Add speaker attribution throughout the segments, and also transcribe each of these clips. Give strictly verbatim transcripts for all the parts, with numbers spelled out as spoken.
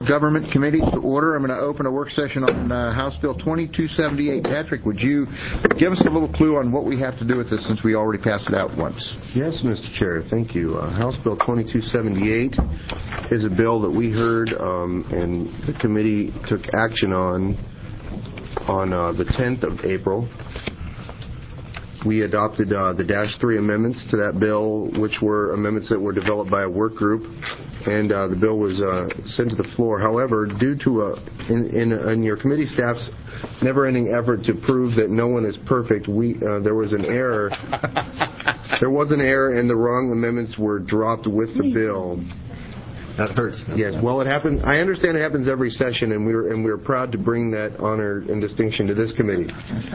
Speaker 1: Government Committee to order. I'm going to open a work session on uh, House Bill twenty-two seventy-eight. Patrick, would you give us a little clue on what we have to do with this since we already passed it out once?
Speaker 2: Yes, Mister Chair. Thank you. Uh, House Bill twenty-two seventy-eight is a bill that we heard um, and the committee took action on on uh, the tenth of April. We adopted uh, the Dash three amendments to that bill, which were amendments that were developed by a work group, and uh, the bill was uh, sent to the floor. However, due to a, in, in, in your committee staff's never-ending effort to prove that no one is perfect, we uh, there was an error. There was an error, and the wrong amendments were dropped with the bill.
Speaker 1: That hurts.
Speaker 2: Yes. Well, it happened. I understand it happens every session, and we're and we're proud to bring that honor and distinction to this committee.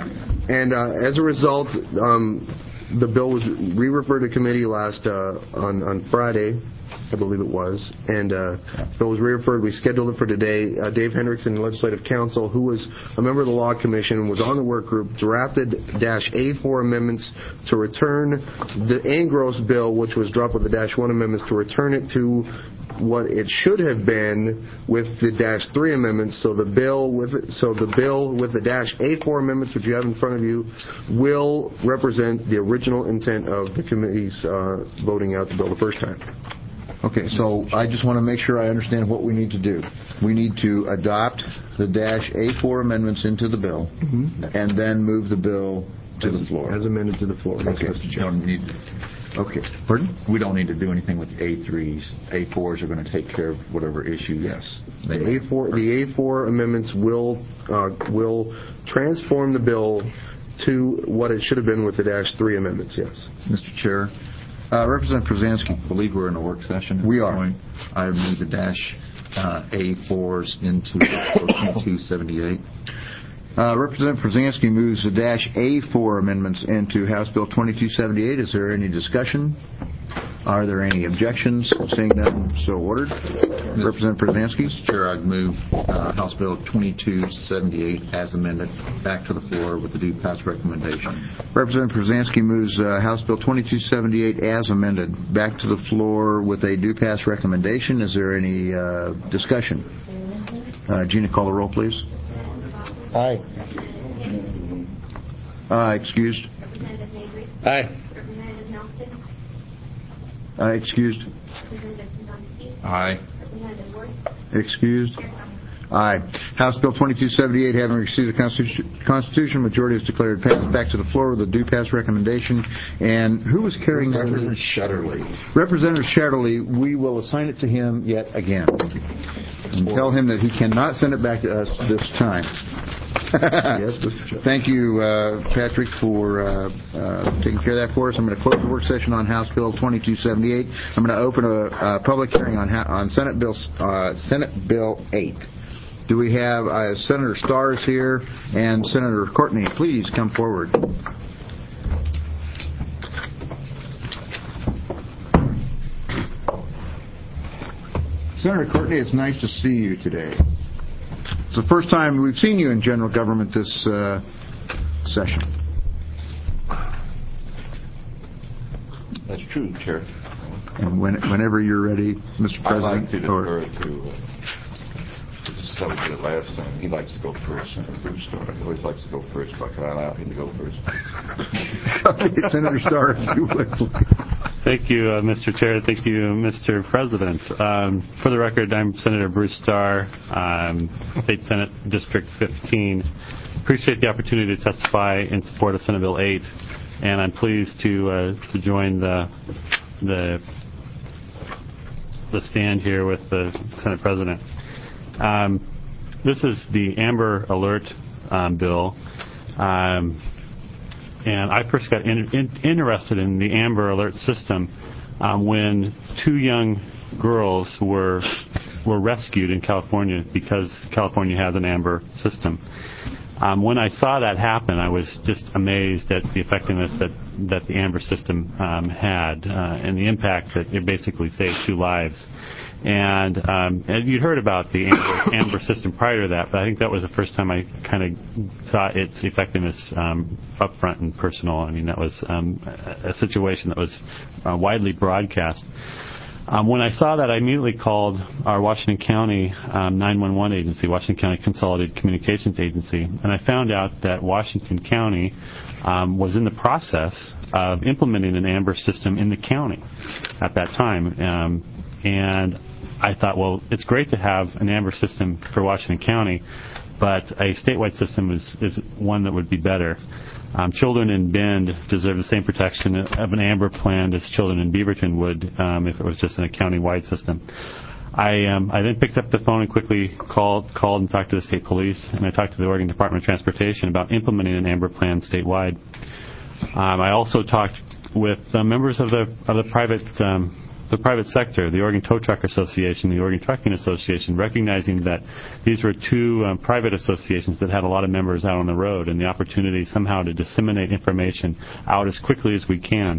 Speaker 2: And uh, as a result, um, the bill was re-referred to committee last uh, on on Friday, I believe it was, and uh, the bill was re-referred. We scheduled it for today. Uh, Dave Hendrickson, Legislative Counsel, who was a member of the Law Commission, was on the work group, drafted Dash A four amendments to return the Engross bill, which was dropped with the Dash one amendments, to return it to what it should have been with the Dash three amendments. So the bill with so the bill with the Dash A four amendments, which you have in front of you, will represent the original intent of the committee's uh, voting out the bill the first time.
Speaker 1: Okay, so I just want to make sure I understand what we need to do. We need to adopt the Dash A four amendments into the bill, mm-hmm. and then move the bill to
Speaker 2: as,
Speaker 1: the floor.
Speaker 2: As amended to the floor.
Speaker 1: Okay.
Speaker 3: Yes, Mister Chairman. Don't need
Speaker 1: Okay. Pardon?
Speaker 3: We don't need to do anything with the A threes. A fours are going to take care of whatever issues.
Speaker 2: Yes. The A four, the A four amendments will uh, will transform the bill to what it should have been with the Dash three amendments. Yes.
Speaker 3: Mister Chair.
Speaker 1: Uh, Representative Przansky.
Speaker 3: I believe we're in a work session. At
Speaker 1: we
Speaker 3: this
Speaker 1: are.
Speaker 3: Point. I move the Dash uh, A fours into twenty-two seventy-eight.
Speaker 1: Uh, Representative Przansky moves the Dash A four amendments into House Bill twenty-two seventy-eight. Is there any discussion? Are there any objections? Seeing none, so ordered. Representative Przansky.
Speaker 3: Mister Chair, I'd move uh, House Bill twenty-two seventy-eight as amended back to the floor with the due pass recommendation.
Speaker 1: Representative Przansky moves uh, House Bill twenty-two seventy-eight as amended back to the floor with a due pass recommendation. Is there any uh, discussion? Uh, Gina, call the roll, please.
Speaker 2: Aye.
Speaker 1: Uh, excused.
Speaker 4: Representative Mabry.
Speaker 3: Aye.
Speaker 4: Representative Nelson.
Speaker 1: Uh, excused.
Speaker 4: Representative Kuzinski.
Speaker 3: Aye.
Speaker 4: Representative Worth.
Speaker 1: Excused. Aye. House Bill twenty-two seventy-eight, having received a constitution, constitution majority, is declared passed back to the floor with a due pass recommendation. And who was carrying that?
Speaker 3: Representative Shetterly.
Speaker 1: Representative Shetterly. We will assign it to him yet again. And tell him that he cannot send it back to us this time.
Speaker 2: Yes, Mister Chair.
Speaker 1: Thank you, uh, Patrick, for uh, uh, taking care of that for us. I'm going to close the work session on House Bill twenty-two seventy-eight. I'm going to open a, a public hearing on on Senate Bill uh, Senate Bill eight. Do we have uh, Senator Starrs here and Senator Courtney? Please come forward. Senator Courtney, it's nice to see you today. It's the first time we've seen you in general government this uh, session.
Speaker 5: That's true, Chair.
Speaker 1: And when, whenever you're ready, Mister
Speaker 5: I'd
Speaker 1: President.
Speaker 5: like to
Speaker 1: or,
Speaker 5: defer to, uh, this is how we did it last time. He likes to go first, Senator Bruce Starr. He always likes to go first, but can I allow him to go first?
Speaker 1: Okay, Senator Starr, if you would.
Speaker 6: Thank you, uh, Mister Chair. Thank you, Mister President. Um, for the record, I'm Senator Bruce Starr, um, State Senate District fifteen. Appreciate the opportunity to testify in support of Senate Bill eight, and I'm pleased to uh, to join the the the stand here with the Senate President. Um, this is the Amber Alert um, bill. Um, And I first got in, in, interested in the Amber Alert system um, when two young girls were were rescued in California because California has an Amber system. Um, when I saw that happen, I was just amazed at the effectiveness that, that the Amber system um, had uh, and the impact that it basically saved two lives. And, um, and you'd heard about the Amber, Amber system prior to that, but I think that was the first time I kind of saw its effectiveness um, up front and personal. I mean, that was um, a, a situation that was uh, widely broadcast. Um, when I saw that, I immediately called our Washington County um, nine one one agency, Washington County Consolidated Communications Agency, and I found out that Washington County um, was in the process of implementing an AMBER system in the county at that time. Um, and I thought, well, it's great to have an AMBER system for Washington County, but a statewide system is, is one that would be better. Um, children in Bend deserve the same protection of an AMBER plan as children in Beaverton would um, if it was just in a county-wide system. I um, I then picked up the phone and quickly called called and talked to the state police, and I talked to the Oregon Department of Transportation about implementing an AMBER plan statewide. Um, I also talked with uh, members of the of the private um, the private sector, the Oregon Tow Truck Association, the Oregon Trucking Association, recognizing that these were two um, private associations that had a lot of members out on the road, and the opportunity somehow to disseminate information out as quickly as we can.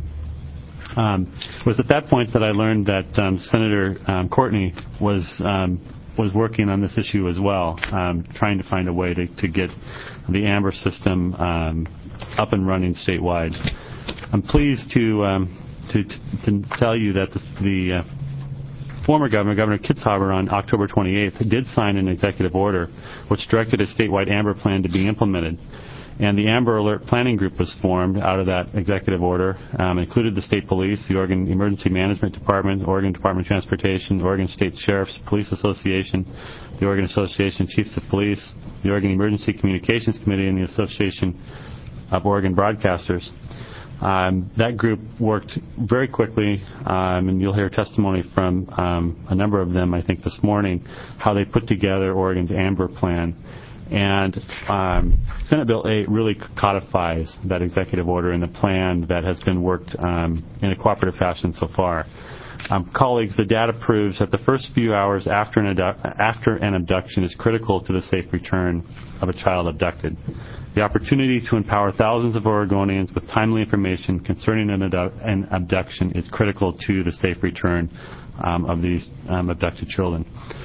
Speaker 6: Um, it was at that point that I learned that um, Senator um, Courtney was um, was working on this issue as well, um, trying to find a way to, to get the AMBER system um, up and running statewide. I'm pleased to um, to, to tell you that the, the uh, former governor, Governor Kitzhaber, on October twenty-eighth, did sign an executive order which directed a statewide AMBER plan to be implemented. And the AMBER Alert Planning Group was formed out of that executive order. Um, included the state police, the Oregon Emergency Management Department, Oregon Department of Transportation, the Oregon State Sheriff's Police Association, the Oregon Association of Chiefs of Police, the Oregon Emergency Communications Committee, and the Association of Oregon Broadcasters. Um, that group worked very quickly, um, and you'll hear testimony from um, a number of them, I think, this morning, how they put together Oregon's AMBER plan. And um, Senate Bill eight really codifies that executive order in the plan that has been worked um, in a cooperative fashion so far. Um, colleagues, the data proves that the first few hours after an, abdu- after an abduction is critical to the safe return of a child abducted. The opportunity to empower thousands of Oregonians with timely information concerning an, abdu- an abduction is critical to the safe return um, of these um, abducted children.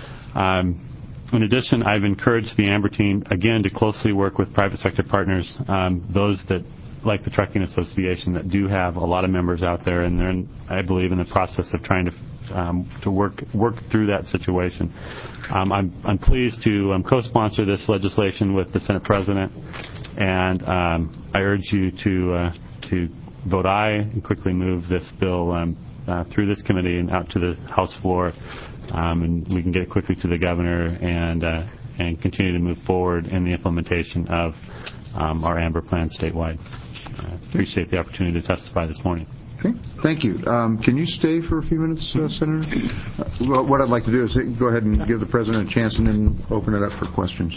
Speaker 6: Um, In addition, I've encouraged the AMBER team, again, to closely work with private sector partners, um, those that, like the Trucking Association, that do have a lot of members out there, and they're, in, I believe, in the process of trying to um, to work work through that situation. Um, I'm, I'm pleased to um, co-sponsor this legislation with the Senate President, and um, I urge you to uh, to vote aye and quickly move this bill um, uh, through this committee and out to the House floor. Um, and we can get it quickly to the governor and uh, and continue to move forward in the implementation of um, our AMBER plan statewide. I appreciate the opportunity to testify this morning.
Speaker 1: Okay, thank you. Um, can you stay for a few minutes, uh, Senator? Uh, well, what I'd like to do is go ahead and give the President a chance and then open it up for questions.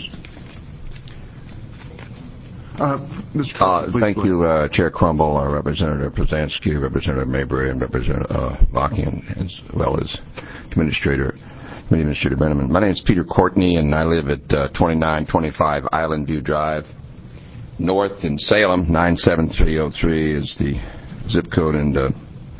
Speaker 1: Uh, Mister
Speaker 5: Uh, thank you, uh, Chair Crumble, uh, Representative Plazansky, Representative Mabry, and Representative uh, Bachian, as well as Administrator, Committee Administrator Benjamin. My name is Peter Courtney, and I live at uh, twenty-nine twenty-five Island View Drive, North in Salem. nine seven three oh three is the zip code, and uh,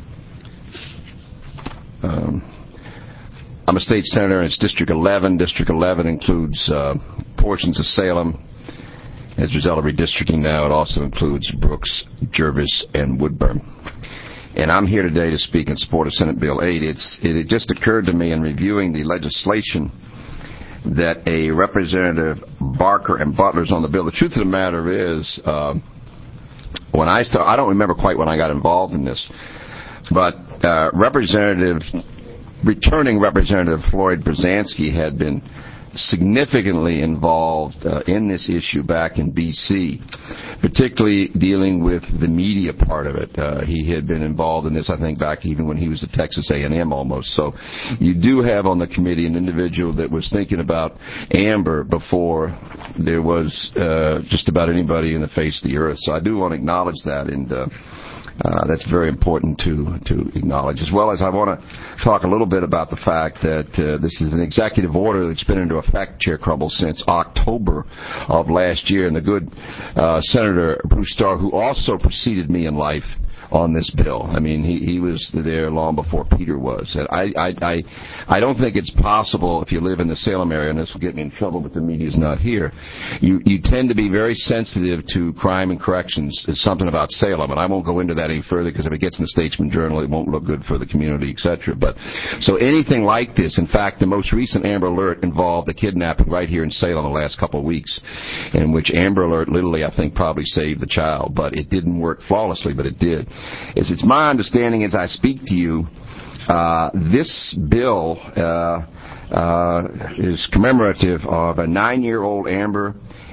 Speaker 5: um, I'm a state senator, and it's District eleven. District eleven includes uh, portions of Salem. As a result of redistricting now, it also includes Brooks, Jervis, and Woodburn. And I'm here today to speak in support of Senate Bill eight. It's, it, it just occurred to me in reviewing the legislation that a Representative Barker and Butler's on the bill. The truth of the matter is, uh, when I start, I don't remember quite when I got involved in this, but uh, Representative, returning Representative Floyd Brzezinski had been significantly involved uh, in this issue back in B C, particularly dealing with the media part of it. Uh, he had been involved in this, I think, back even when he was at Texas A and M almost. So you do have on the committee an individual that was thinking about AMBER before there was uh, just about anybody in the face of the earth. So I do want to acknowledge that, and uh, Uh, that's very important to to acknowledge. As well as I want to talk a little bit about the fact that uh, this is an executive order that's been into effect, Chair Crumble, since October of last year. And the good uh, Senator Bruce Starr, who also preceded me in life, on this bill. I mean, he, he was there long before Peter was. And I, I, I, I don't think it's possible, if you live in the Salem area, and this will get me in trouble, but the media's not here, you, you tend to be very sensitive to crime and corrections. It's something about Salem, and I won't go into that any further, because if it gets in the Statesman Journal, it won't look good for the community, et cetera. But, so anything like this, in fact, the most recent Amber Alert involved a kidnapping right here in Salem the last couple of weeks, in which Amber Alert literally, I think, probably saved the child, but it didn't work flawlessly, but it did. It's, it's my understanding as I speak to you, uh, this bill uh, uh, is commemorative of a nine-year-old Amber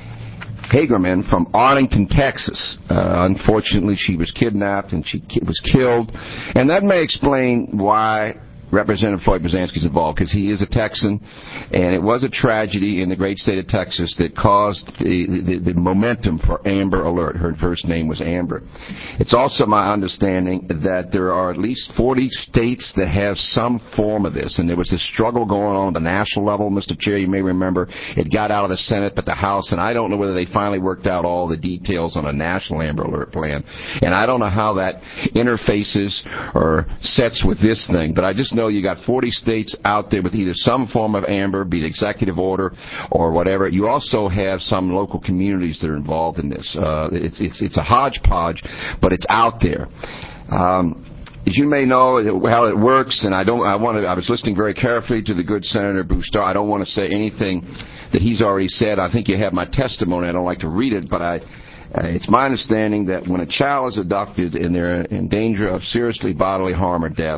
Speaker 5: Hagerman from Arlington, Texas. Uh, unfortunately, she was kidnapped and she ki- was killed, and that may explain why Representative Floyd Brzezinski is involved, because he is a Texan, and it was a tragedy in the great state of Texas that caused the, the, the momentum for Amber Alert. Her first name was Amber. It's also my understanding that there are at least forty states that have some form of this, and there was this struggle going on at the national level, Mister Chair, you may remember. It got out of the Senate, but the House, and I don't know whether they finally worked out all the details on a national Amber Alert plan, and I don't know how that interfaces or sets with this thing, but I just know you got forty states out there with either some form of Amber, be it executive order or whatever. You also have some local communities that are involved in this. Uh, it's, it's, it's a hodgepodge, but it's out there. Um, As you may know how it works, and I don't. I want to. I was listening very carefully to the good Senator Bruce Starr. I don't want to say anything that he's already said. I think you have my testimony. I don't like to read it, but I. Uh, it's my understanding that when a child is abducted and they're in danger of seriously bodily harm or death,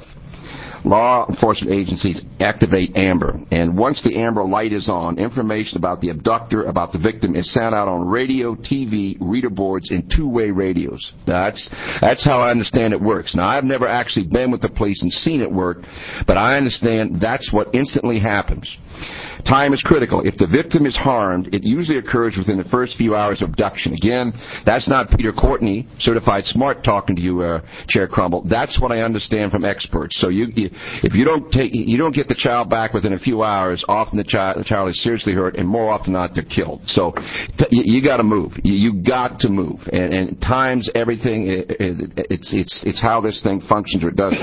Speaker 5: law enforcement agencies activate Amber. And once the Amber light is on, information about the abductor, about the victim, is sent out on radio, T V, reader boards, and two-way radios. That's, that's how I understand it works. Now, I've never actually been with the police and seen it work, but I understand that's what instantly happens. Time is critical. If the victim is harmed, it usually occurs within the first few hours of abduction. Again, that's not Peter Courtney, certified smart, talking to you, uh, Chair Crumble. That's what I understand from experts. So you, you, if you don't take, you don't get the child back within a few hours, often the child, the child is seriously hurt, and more often than not, they're killed. So t- you, you got to move. You, you got to move. And, and times everything. It, it, it's it's it's how this thing functions or doesn't.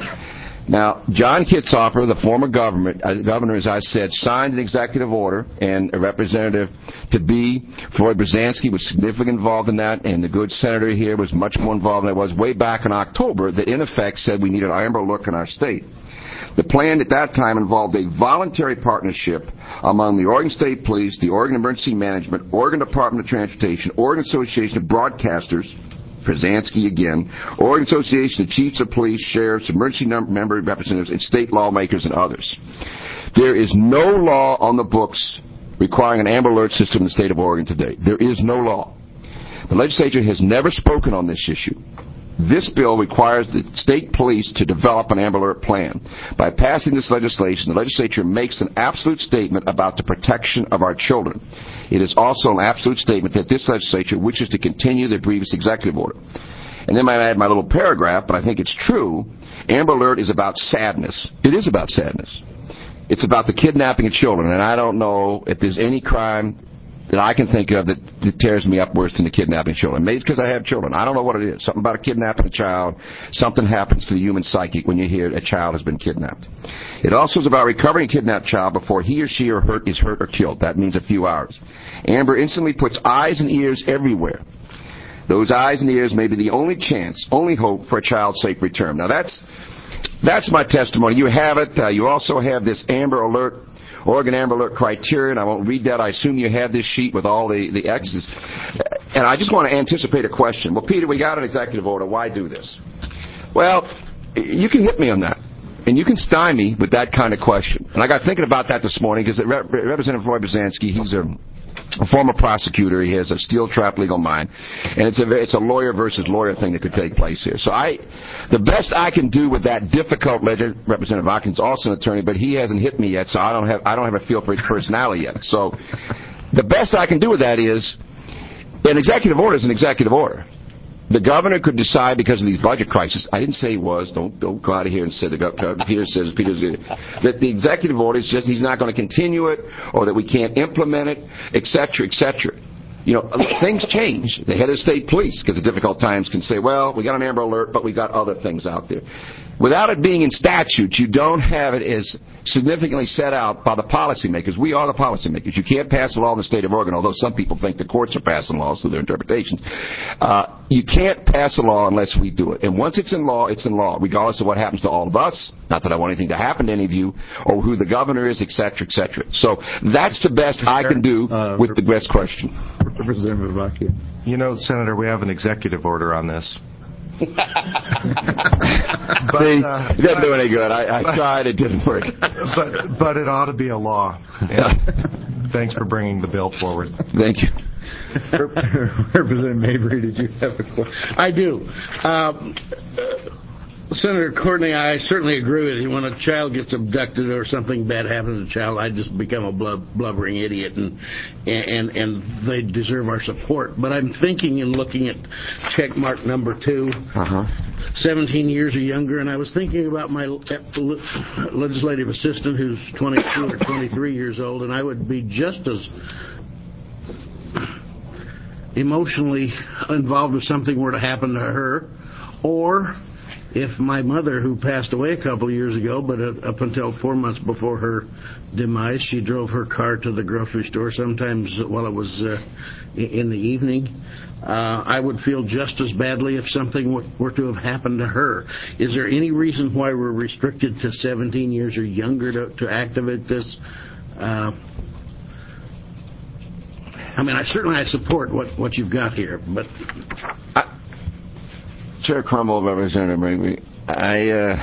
Speaker 5: Now, John Kitzhofer, the former government, uh, governor, as I said, signed an executive order, and a representative to be, Floyd Brzezinski, was significantly involved in that, and the good senator here was much more involved than I was way back in October, that in effect said we needed an Amber look in our state. The plan at that time involved a voluntary partnership among the Oregon State Police, the Oregon Emergency Management, Oregon Department of Transportation, Oregon Association of Broadcasters, Brzezinski again, Oregon Association of Chiefs of Police, Sheriffs, Emergency Member Representatives, and state lawmakers and others. There is no law on the books requiring an Amber Alert system in the state of Oregon today. There is no law. The legislature has never spoken on this issue. This bill requires the state police to develop an Amber Alert plan. By passing this legislation, the legislature makes an absolute statement about the protection of our children. It is also an absolute statement that this legislature wishes to continue the previous executive order. And then I add my little paragraph, but I think it's true. Amber Alert is about sadness. It is about sadness. It's about the kidnapping of children, and I don't know if there's any crime that I can think of that, that tears me up worse than the kidnapping of children. Maybe it's because I have children. I don't know what it is. Something about a kidnapping a child. Something happens to the human psyche when you hear a child has been kidnapped. It also is about recovering a kidnapped child before he or she or hurt is hurt or killed. That means a few hours. Amber instantly puts eyes and ears everywhere. Those eyes and ears may be the only chance, only hope for a child's safe return. Now that's that's my testimony. You have it. Uh, you also have this Amber Alert, Oregon Amber Alert criterion. I won't read that. I assume you have this sheet with all the, the X's. And I just want to anticipate a question. Well, Peter, we got an executive order. Why do this? Well, you can hit me on that. And you can stymie with that kind of question. And I got thinking about that this morning because Representative Floyd Brzezinski, he's a, a former prosecutor. He has a steel trap legal mind. And it's a, it's a lawyer versus lawyer thing that could take place here. So I, the best I can do with that difficult ledger, Representative Hawkins, also an attorney, but he hasn't hit me yet, so I don't have, I don't have a feel for his personality yet. So the best I can do with that is, an executive order is an executive order. The governor could decide because of these budget crises. I didn't say he was. Don't don't go out of here and say the governor. Peter says Peter's that the executive order is just he's not going to continue it, or that we can't implement it, et cetera, et cetera. You know, things change. The head of the state police, because at difficult times, can say, well, we got an Amber Alert, but we got other things out there. Without it being in statute, you don't have it as significantly set out by the policymakers. We are the policymakers. You can't pass a law in the state of Oregon, although some people think the courts are passing laws through their interpretations. Uh, you can't pass a law unless we do it. And once it's in law, it's in law, regardless of what happens to all of us. Not that I want anything to happen to any of you, or who the governor is, et cetera, et cetera. So that's the best I can do
Speaker 1: uh,
Speaker 5: with the best question.
Speaker 1: Representative Vacchia.
Speaker 7: You know, Senator, we have an executive order on this.
Speaker 5: See, it doesn't do any good. I, I tried, it didn't work.
Speaker 7: But but it ought to be a law. And thanks for bringing the bill forward.
Speaker 5: Thank you.
Speaker 1: Representative Mabry, did you have a question?
Speaker 8: I do. Um, uh, Senator Courtney, I certainly agree with you. When a child gets abducted or something bad happens to a child, I just become a blub- blubbering idiot, and and and they deserve our support. But I'm thinking and looking at check mark number two,
Speaker 5: Uh-huh.
Speaker 8: seventeen years or younger, and I was thinking about my le- legislative assistant who's twenty-two or twenty-three years old, and I would be just as emotionally involved if something were to happen to her, or if my mother, who passed away a couple of years ago, but up until four months before her demise, she drove her car to the grocery store, sometimes while it was uh, in the evening. Uh, I would feel just as badly if something were, were to have happened to her. Is there any reason why we're restricted to seventeen years or younger to, to activate this? Uh, I mean, I certainly I support what, what you've got here, but...
Speaker 5: I, Chair Crummell, Representative Mabry, I, uh,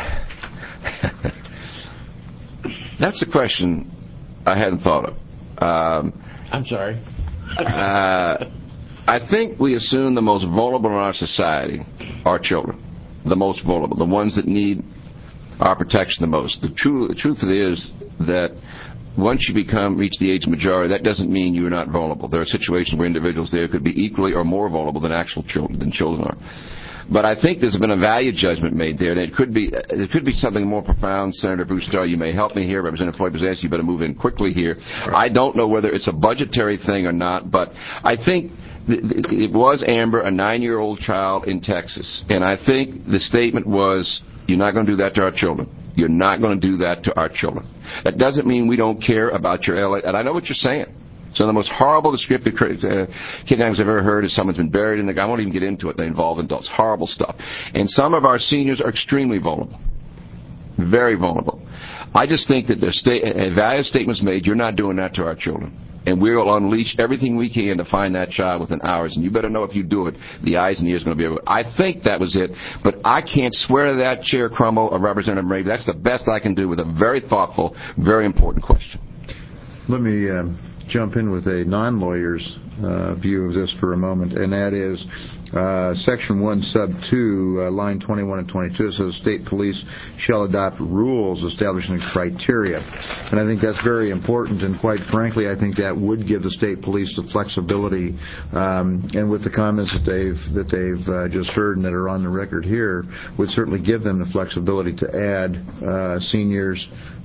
Speaker 5: that's a question I hadn't thought of. Um,
Speaker 8: I'm sorry.
Speaker 5: uh, I think we assume the most vulnerable in our society are children. The most vulnerable, the ones that need our protection the most. The, true, the truth is that once you become reach the age of majority, that doesn't mean you're not vulnerable. There are situations where individuals there could be equally or more vulnerable than actual children, than children are. But I think there's been a value judgment made there, and it could be it could be something more profound. Senator Bruce Starr, you may help me here. Representative Floyd Bozanski, you better move in quickly here. I don't know whether it's a budgetary thing or not, but I think th- th- it was Amber, a nine-year-old child in Texas, and I think the statement was, you're not going to do that to our children. You're not going to do that to our children. That doesn't mean we don't care about your L A, and I know what you're saying. So the most horrible descriptive uh, kidnappings I've ever heard is someone's been buried in the... I won't even get into it. They involve adults. Horrible stuff. And some of our seniors are extremely vulnerable. Very vulnerable. I just think that there's sta- a value statements made, you're not doing that to our children. And we will unleash everything we can to find that child within hours. And you better know if you do it, the eyes and ears are going to be able to... I think that was it. But I can't swear to that, Chair Crummell or Representative Mabry. That's the best I can do with a very thoughtful, very important question.
Speaker 1: Let me... Uh jump in with a non-lawyer's uh, view of this for a moment, and that is uh, Section one, Sub two, uh, line twenty-one and twenty-two, says state police shall adopt rules establishing criteria. And I think that's very important, and quite frankly, I think that would give the state police the flexibility, um, and with the comments that they've that they've uh, just heard and that are on the record here, would certainly give them the flexibility to add uh, seniors,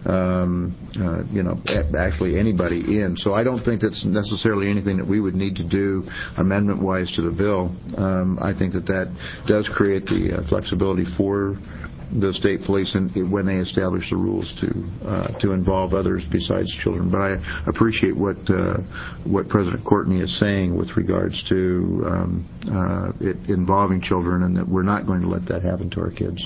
Speaker 1: Um, uh, you know, actually anybody in. So I don't think that's necessarily anything that we would need to do amendment-wise to the bill. Um, I think that that does create the uh, flexibility for the state police and when they establish the rules to uh, to involve others besides children. But I appreciate what uh, what President Courtney is saying with regards to um, uh, it involving children, and that we're not going to let that happen to our kids.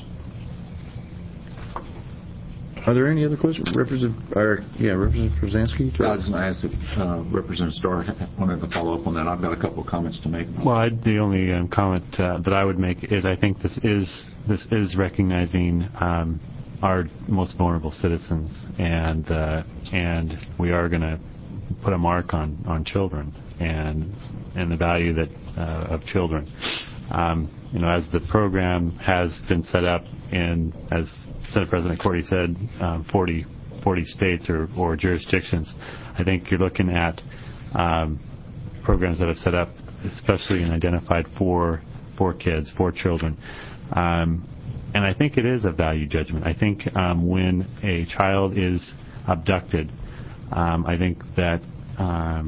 Speaker 1: Are there any other questions? Representative, or, yeah, Representative Bozanski?
Speaker 3: I was going to ask if uh, Representative Starr wanted to follow up on that. I've got a couple of comments to make.
Speaker 6: Well, I, the only um, comment uh, that I would make is I think this is this is recognizing um, our most vulnerable citizens, and uh, and we are going to put a mark on, on children and and the value that uh, of children. Um, you know, as the program has been set up in, as Senate President Courtney said, um, forty, forty states or, or jurisdictions, I think you're looking at um, programs that have set up especially and identified for for kids, for children. Um, and I think it is a value judgment. I think um, when a child is abducted, um, I think that um,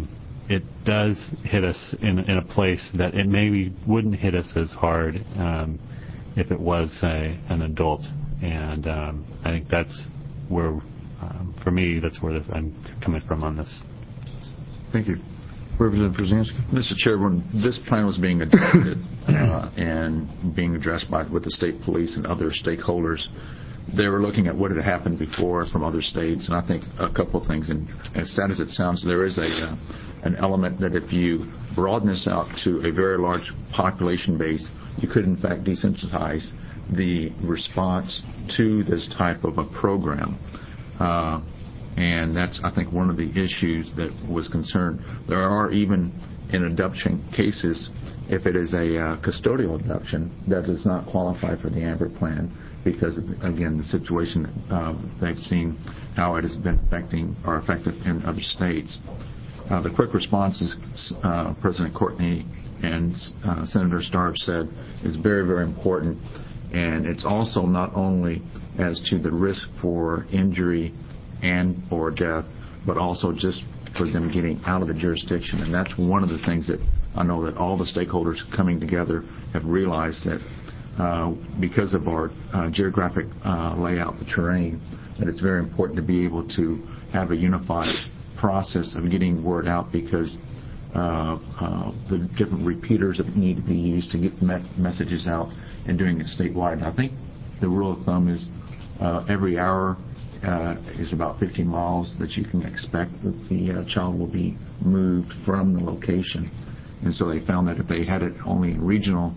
Speaker 6: it does hit us in, in a place that it maybe wouldn't hit us as hard um, if it was a, an adult. And um, I think that's where, um, for me, that's where this, I'm coming from on this.
Speaker 1: Thank you. Representative Brzezinski.
Speaker 3: Mister Chair, when this plan was being adopted uh, and being addressed by with the state police and other stakeholders, they were looking at what had happened before from other states, and I think a couple of things. And as sad as it sounds, there is a uh, an element that if you broaden this out to a very large population base, you could in fact desensitize the response to this type of a program. Uh, and that's, I think, one of the issues that was concerned. There are even in adoption cases, if it is a uh, custodial adoption, that does not qualify for the AMBER plan because, of, again, the situation uh, they've seen how it has been affecting or effective in other states. Uh, the quick responses uh, President Courtney and uh, Senator Starr said is very, very important. And it's also not only as to the risk for injury and or death, but also just for them getting out of the jurisdiction. And that's one of the things that I know that all the stakeholders coming together have realized, that uh, because of our uh, geographic uh, layout, the terrain, that it's very important to be able to have a unified process of getting word out, because uh, uh, the different repeaters that need to be used to get me- messages out and doing it statewide. And I think the rule of thumb is uh, every hour uh, is about fifteen miles that you can expect that the uh, child will be moved from the location. And so they found that if they had it only in regional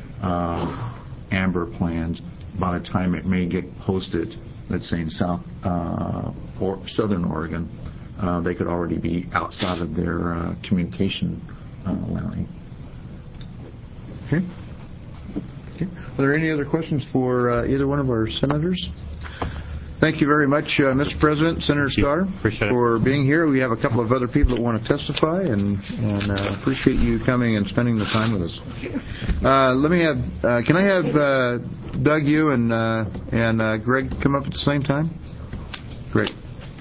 Speaker 3: uh, AMBER plans, by the time it may get posted, let's say in South uh, or Southern Oregon, uh, they could already be outside of their uh, communication uh, line.
Speaker 1: Okay. Okay. Are there any other questions for uh, either one of our senators? Thank you very much, uh, Mister President, Senator Starr, for being here. We have a couple of other people that want to testify, and, and uh, appreciate you coming and spending the time with us. Uh, let me have, uh, can I have uh, Doug, you, and, uh, and uh, Greg come up at the same time? Great.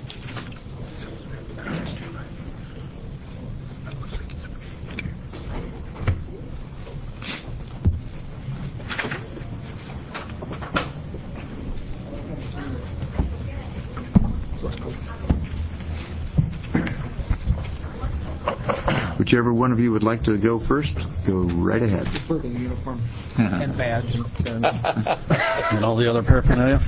Speaker 1: Whichever one of you would like to go first, go right ahead.
Speaker 9: Purple uniform and badge and, and all the other paraphernalia.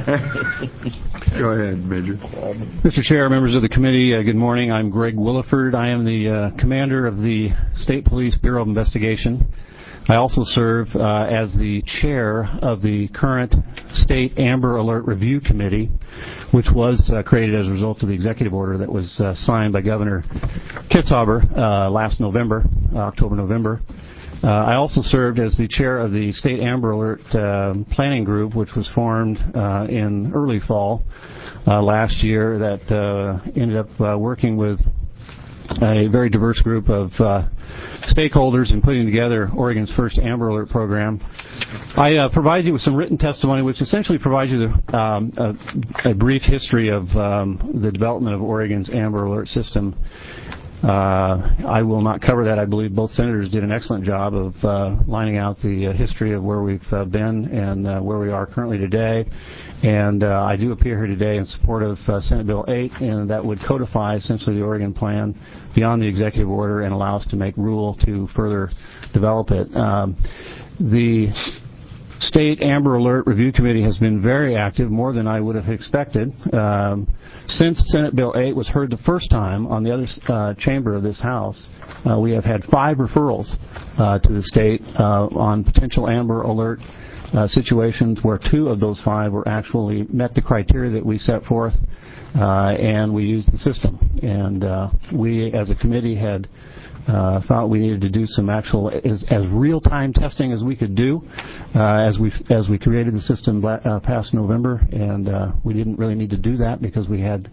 Speaker 1: Go ahead, Major.
Speaker 9: Mister Chair, members of the committee, uh, good morning. I'm Greg Williford. I am the uh, commander of the State Police Bureau of Investigation. I also serve uh, as the chair of the current State Amber Alert Review Committee, which was uh, created as a result of the executive order that was uh, signed by Governor Kitzhaber uh, last November, uh, October, November. Uh, I also served as the chair of the State Amber Alert uh, Planning Group, which was formed uh, in early fall uh, last year, that uh, ended up uh, working with a very diverse group of uh, stakeholders in putting together Oregon's first Amber Alert program. I uh, provide you with some written testimony, which essentially provides you the, um, a, a brief history of um, the development of Oregon's Amber Alert system. Uh, I will not cover that. I believe both senators did an excellent job of uh, lining out the uh, history of where we've uh, been and uh, where we are currently today. And uh, I do appear here today in support of uh, Senate Bill eight, and that would codify essentially the Oregon plan beyond the executive order and allow us to make rule to further develop it. Um, the State Amber Alert Review Committee has been very active, more than I would have expected. Um, since Senate Bill eight was heard the first time on the other uh, chamber of this House, uh, we have had five referrals uh, to the state uh, on potential Amber Alert uh, situations, where two of those five were actually met the criteria that we set forth, uh, and we used the system. And uh, we, as a committee, had Uh, thought we needed to do some actual as, as real-time testing as we could do uh, as we as we created the system uh, past November, and uh, we didn't really need to do that because we had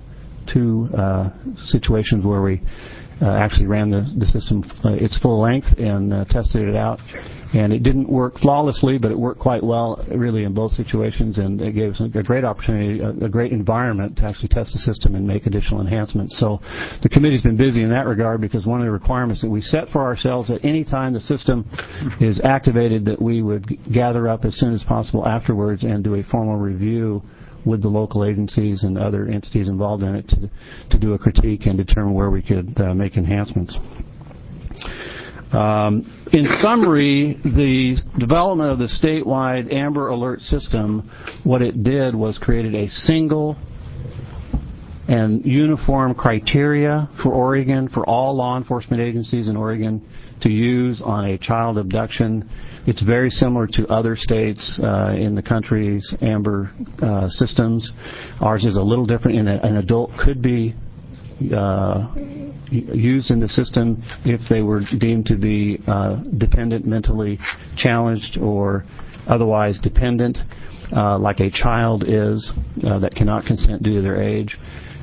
Speaker 9: two uh, situations where we uh, actually ran the, the system uh, its full length and uh, tested it out. And it didn't work flawlessly, but it worked quite well, really, in both situations, and it gave us a great opportunity, a, a great environment to actually test the system and make additional enhancements. So the committee's been busy in that regard, because one of the requirements that we set for ourselves at any time the system is activated, that we would gather up as soon as possible afterwards and do a formal review with the local agencies and other entities involved in it to, to do a critique and determine where we could uh, make enhancements. Um, in summary, the development of the statewide Amber Alert system, what it did was created a single and uniform criteria for Oregon, for all law enforcement agencies in Oregon to use on a child abduction. It's very similar to other states uh, in the country's Amber uh, systems. Ours is a little different in that an adult could be uh, used in the system if they were deemed to be uh, dependent, mentally challenged, or otherwise dependent, uh, like a child is, uh, that cannot consent due to their age.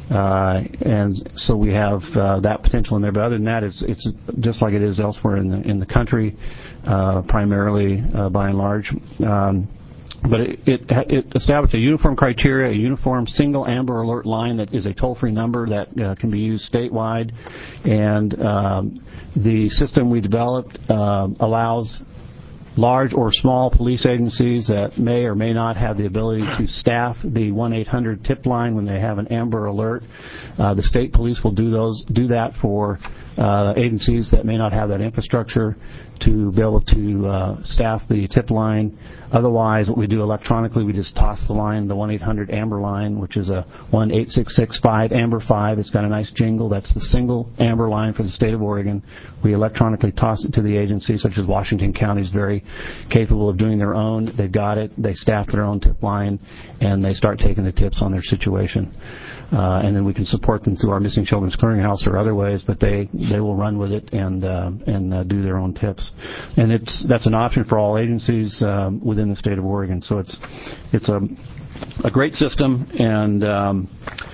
Speaker 9: Uh, and so we have uh, that potential in there. But other than that, it's, it's just like it is elsewhere in the in the country, uh, primarily uh, by and large. Um, But it, it, it established a uniform criteria, a uniform single Amber Alert line that is a toll-free number that uh, can be used statewide. And um, the system we developed uh, allows large or small police agencies that may or may not have the ability to staff the one eight hundred tip line when they have an Amber Alert. Uh, the state police will do those do that for uh, agencies that may not have that infrastructure to be able to uh, staff the tip line. Otherwise, what we do electronically, we just toss the line, the one eight hundred Amber line, which is a one eight six six five Amber five. It's got a nice jingle. That's the single Amber line for the state of Oregon. We electronically toss it to the agency, such as Washington County is very capable of doing their own. They've got it. They staff their own tip line, and they start taking the tips on their situation. Uh, and then we can support them through our Missing Children's Clearinghouse or other ways, but they, they will run with it and uh, and uh, do their own tips. And it's that's an option for all agencies uh, within the state of Oregon. So it's it's a a great system, and um,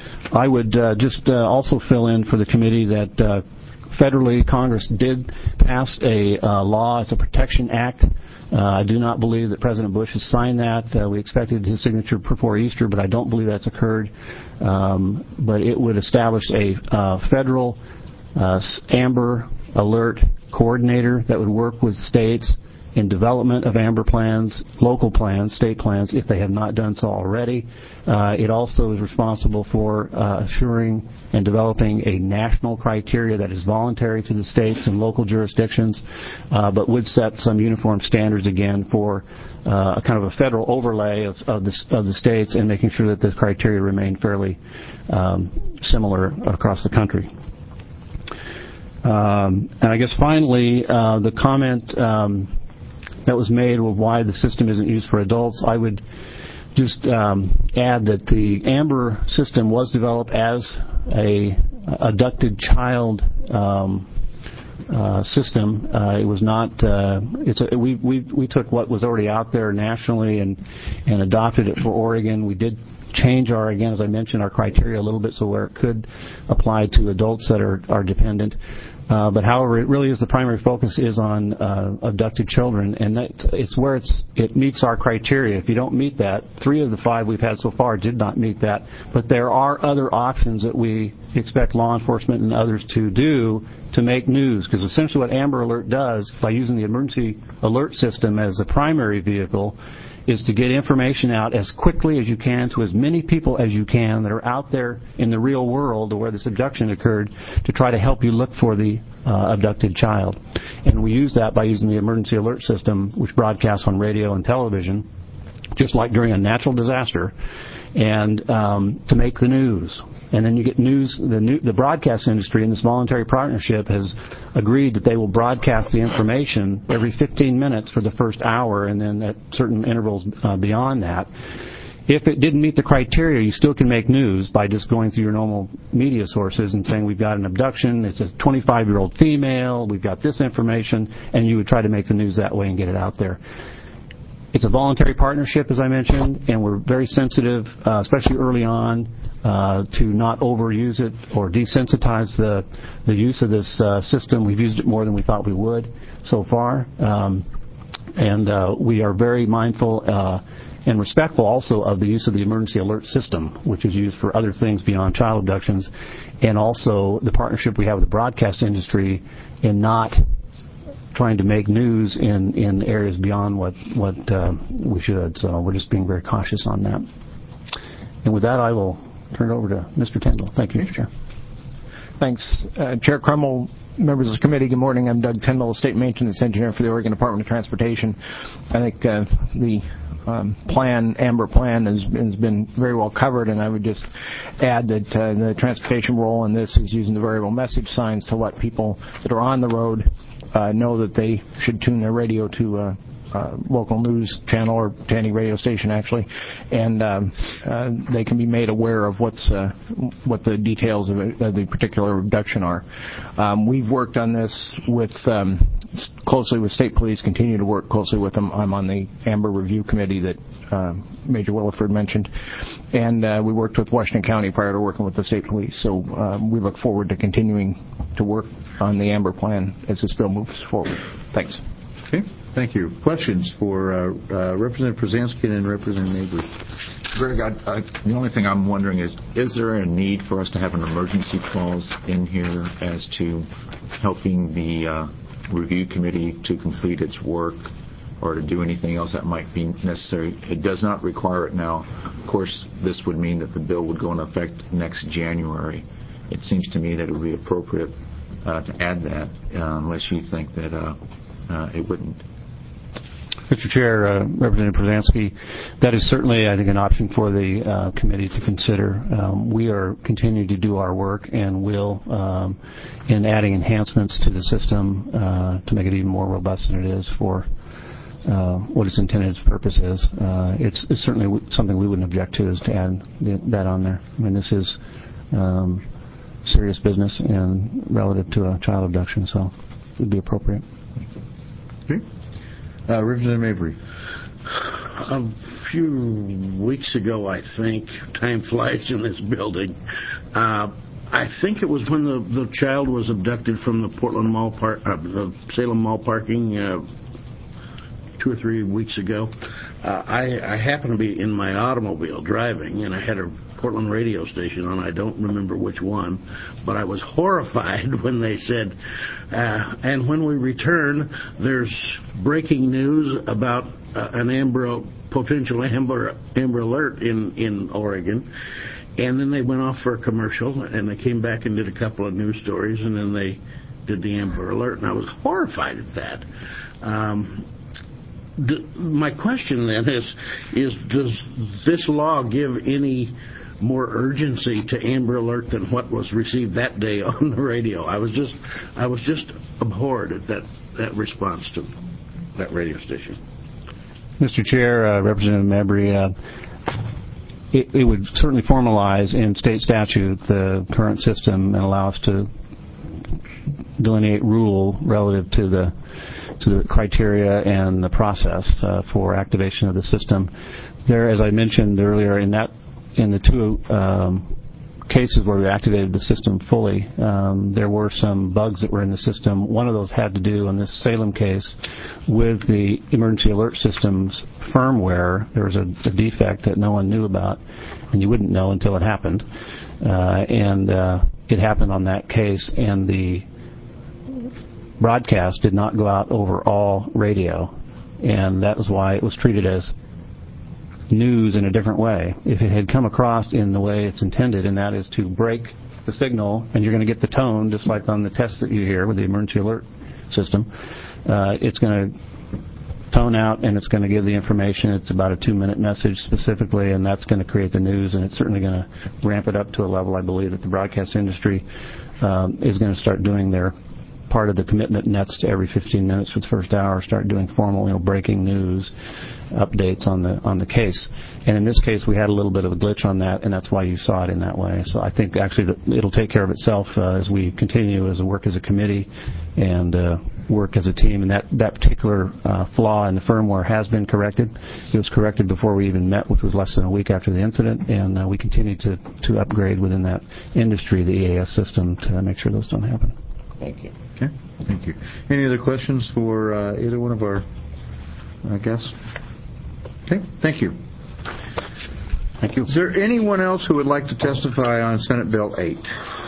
Speaker 9: I would uh, just uh, also fill in for the committee that uh, federally Congress did pass a uh, law. It's a Protection Act. Uh, I do not believe that President Bush has signed that. Uh, we expected his signature before Easter, but I don't believe that's occurred. Um, but it would establish a uh, federal uh, Amber Alert coordinator that would work with states in development of Amber plans, local plans, state plans, if they have not done so already. Uh, it also is responsible for uh, assuring and developing a national criteria that is voluntary to the states and local jurisdictions, uh, but would set some uniform standards again for uh, a kind of a federal overlay of, of, the, of the states, and making sure that the criteria remain fairly um, similar across the country. Um, and I guess finally, uh, the comment um, that was made of why the system isn't used for adults, I would just um, add that the Amber system was developed as a abducted child um, uh, system. Uh, it was not. Uh, it's a, we we we took what was already out there nationally and and adopted it for Oregon. We did change our, again, as I mentioned, our criteria a little bit so where it could apply to adults that are are dependent. Uh, but however, it really is the primary focus is on uh, abducted children, and that, it's where it's it meets our criteria. If you don't meet that, three of the five we've had so far did not meet that. But there are other options that we expect law enforcement and others to do to make news, because essentially what Amber Alert does, by using the emergency alert system as the primary vehicle, is to get information out as quickly as you can to as many people as you can that are out there in the real world or where this abduction occurred, to try to help you look for the uh, abducted child. And we use that by using the emergency alert system, which broadcasts on radio and television, just like during a natural disaster, and um, to make the news. And then you get news. The, new, the broadcast industry in this voluntary partnership has agreed that they will broadcast the information every fifteen minutes for the first hour, and then at certain intervals uh, beyond that. If it didn't meet the criteria, you still can make news by just going through your normal media sources and saying, we've got an abduction, it's a twenty-five-year-old female, we've got this information, and you would try to make the news that way and get it out there. it's a voluntary partnership, as I mentioned, and we're very sensitive, uh, especially early on, uh, to not overuse it or desensitize the the use of this uh, system. We've used it more than we thought we would so far, um, and uh, we are very mindful uh, and respectful also of the use of the emergency alert system, which is used for other things beyond child abductions, and also the partnership we have with the broadcast industry in not trying to make news in, in areas beyond what, what uh, we should. So we're just being very cautious on that. And with that, I will turn it over to Mister Tyndall. Thank you, Mister Chair.
Speaker 10: Thanks. Uh, Chair Crummell, members of the committee, good morning. I'm Doug Tyndall, State Maintenance Engineer for the Oregon Department of Transportation. I think uh, the um, plan, AMBER plan, has, has been very well covered, and I would just add that uh, the transportation role in this is using the variable message signs to let people that are on the road Uh, know that they should tune their radio to a uh, uh, local news channel or to any radio station, actually, and um, uh, they can be made aware of what's uh, what the details of, it, of the particular abduction are. Um, we've worked on this with um, closely with state police, continue to work closely with them. I'm on the AMBER review committee that uh, Major Williford mentioned, and uh, we worked with Washington County prior to working with the state police, so uh, we look forward to continuing to work on the AMBER plan as this bill moves forward. Thanks.
Speaker 1: Okay, thank you. Questions for uh, uh, Representative Przansky and Representative Mabry?
Speaker 3: Greg, I, I, the only thing I'm wondering is, is there a need for us to have an emergency clause in here as to helping the uh, review committee to complete its work or to do anything else that might be necessary? It does not require it now. Of course, this would mean that the bill would go into effect next January. It seems to me that it would be appropriate uh, to add that, uh, unless you think that uh, uh, it wouldn't.
Speaker 9: Mister Chair, uh, Representative Przansky, that is certainly, I think, an option for the uh, committee to consider. Um, we are continuing to do our work and will, um, in adding enhancements to the system uh, to make it even more robust than it is for uh, what its intended purpose is. Uh, it's, it's certainly something we wouldn't object to, is to add the, that on there. I mean, this is um, serious business and relative to a child abduction, so it would be appropriate.
Speaker 1: Okay. Uh, Representative Mabry.
Speaker 8: A few weeks ago, I think, time flies in this building, uh, I think it was when the, the child was abducted from the Portland Mall Park, uh, the Salem Mall parking uh, two or three weeks ago. Uh, I, I happened to be in my automobile driving, and I had a Portland radio station on. I don't remember which one, but I was horrified when they said, uh, and when we return, there's breaking news about uh, an Amber, potential Amber, Amber Alert in, in Oregon. And then they went off for a commercial, and they came back and did a couple of news stories, and then they did the Amber Alert, and I was horrified at that. Um, d- my question then is, is does this law give any more urgency to Amber Alert than what was received that day on the radio? I was just, I was just abhorred at that, that response to that radio station.
Speaker 9: Mister Chair, uh, Representative Mabry, uh, it, it would certainly formalize in state statute the current system and allow us to delineate rule relative to the to the criteria and the process uh, for activation of the system. There, as I mentioned earlier, in that in the two um, cases where we activated the system fully, um, there were some bugs that were in the system. One of those had to do, in this Salem case, with the emergency alert system's firmware. There was a, a defect that no one knew about, and you wouldn't know until it happened. Uh, and uh, it happened on that case, and the broadcast did not go out over all radio, and that was why it was treated as news in a different way. If it had come across in the way it's intended, and that is to break the signal, and you're going to get the tone, just like on the test that you hear with the emergency alert system, uh, it's going to tone out, and it's going to give the information. It's about a two-minute message specifically, and that's going to create the news, and it's certainly going to ramp it up to a level, I believe, that the broadcast industry um, is going to start doing their part of the commitment next every fifteen minutes for the first hour, start doing formal, you know, breaking news updates on the on the case. And in this case, we had a little bit of a glitch on that, and that's why you saw it in that way. So I think actually that it'll take care of itself uh, as we continue as a work as a committee and uh, work as a team. And that that particular uh, flaw in the firmware has been corrected. It was corrected before we even met, which was less than a week after the incident, and uh, we continue to to upgrade within that industry the E A S system to make sure those don't happen.
Speaker 1: Thank you. Okay, thank you. Any other questions for uh, either one of our uh, guests? Okay, thank you.
Speaker 9: Thank you.
Speaker 1: Is there anyone else who would like to testify on Senate Bill eight?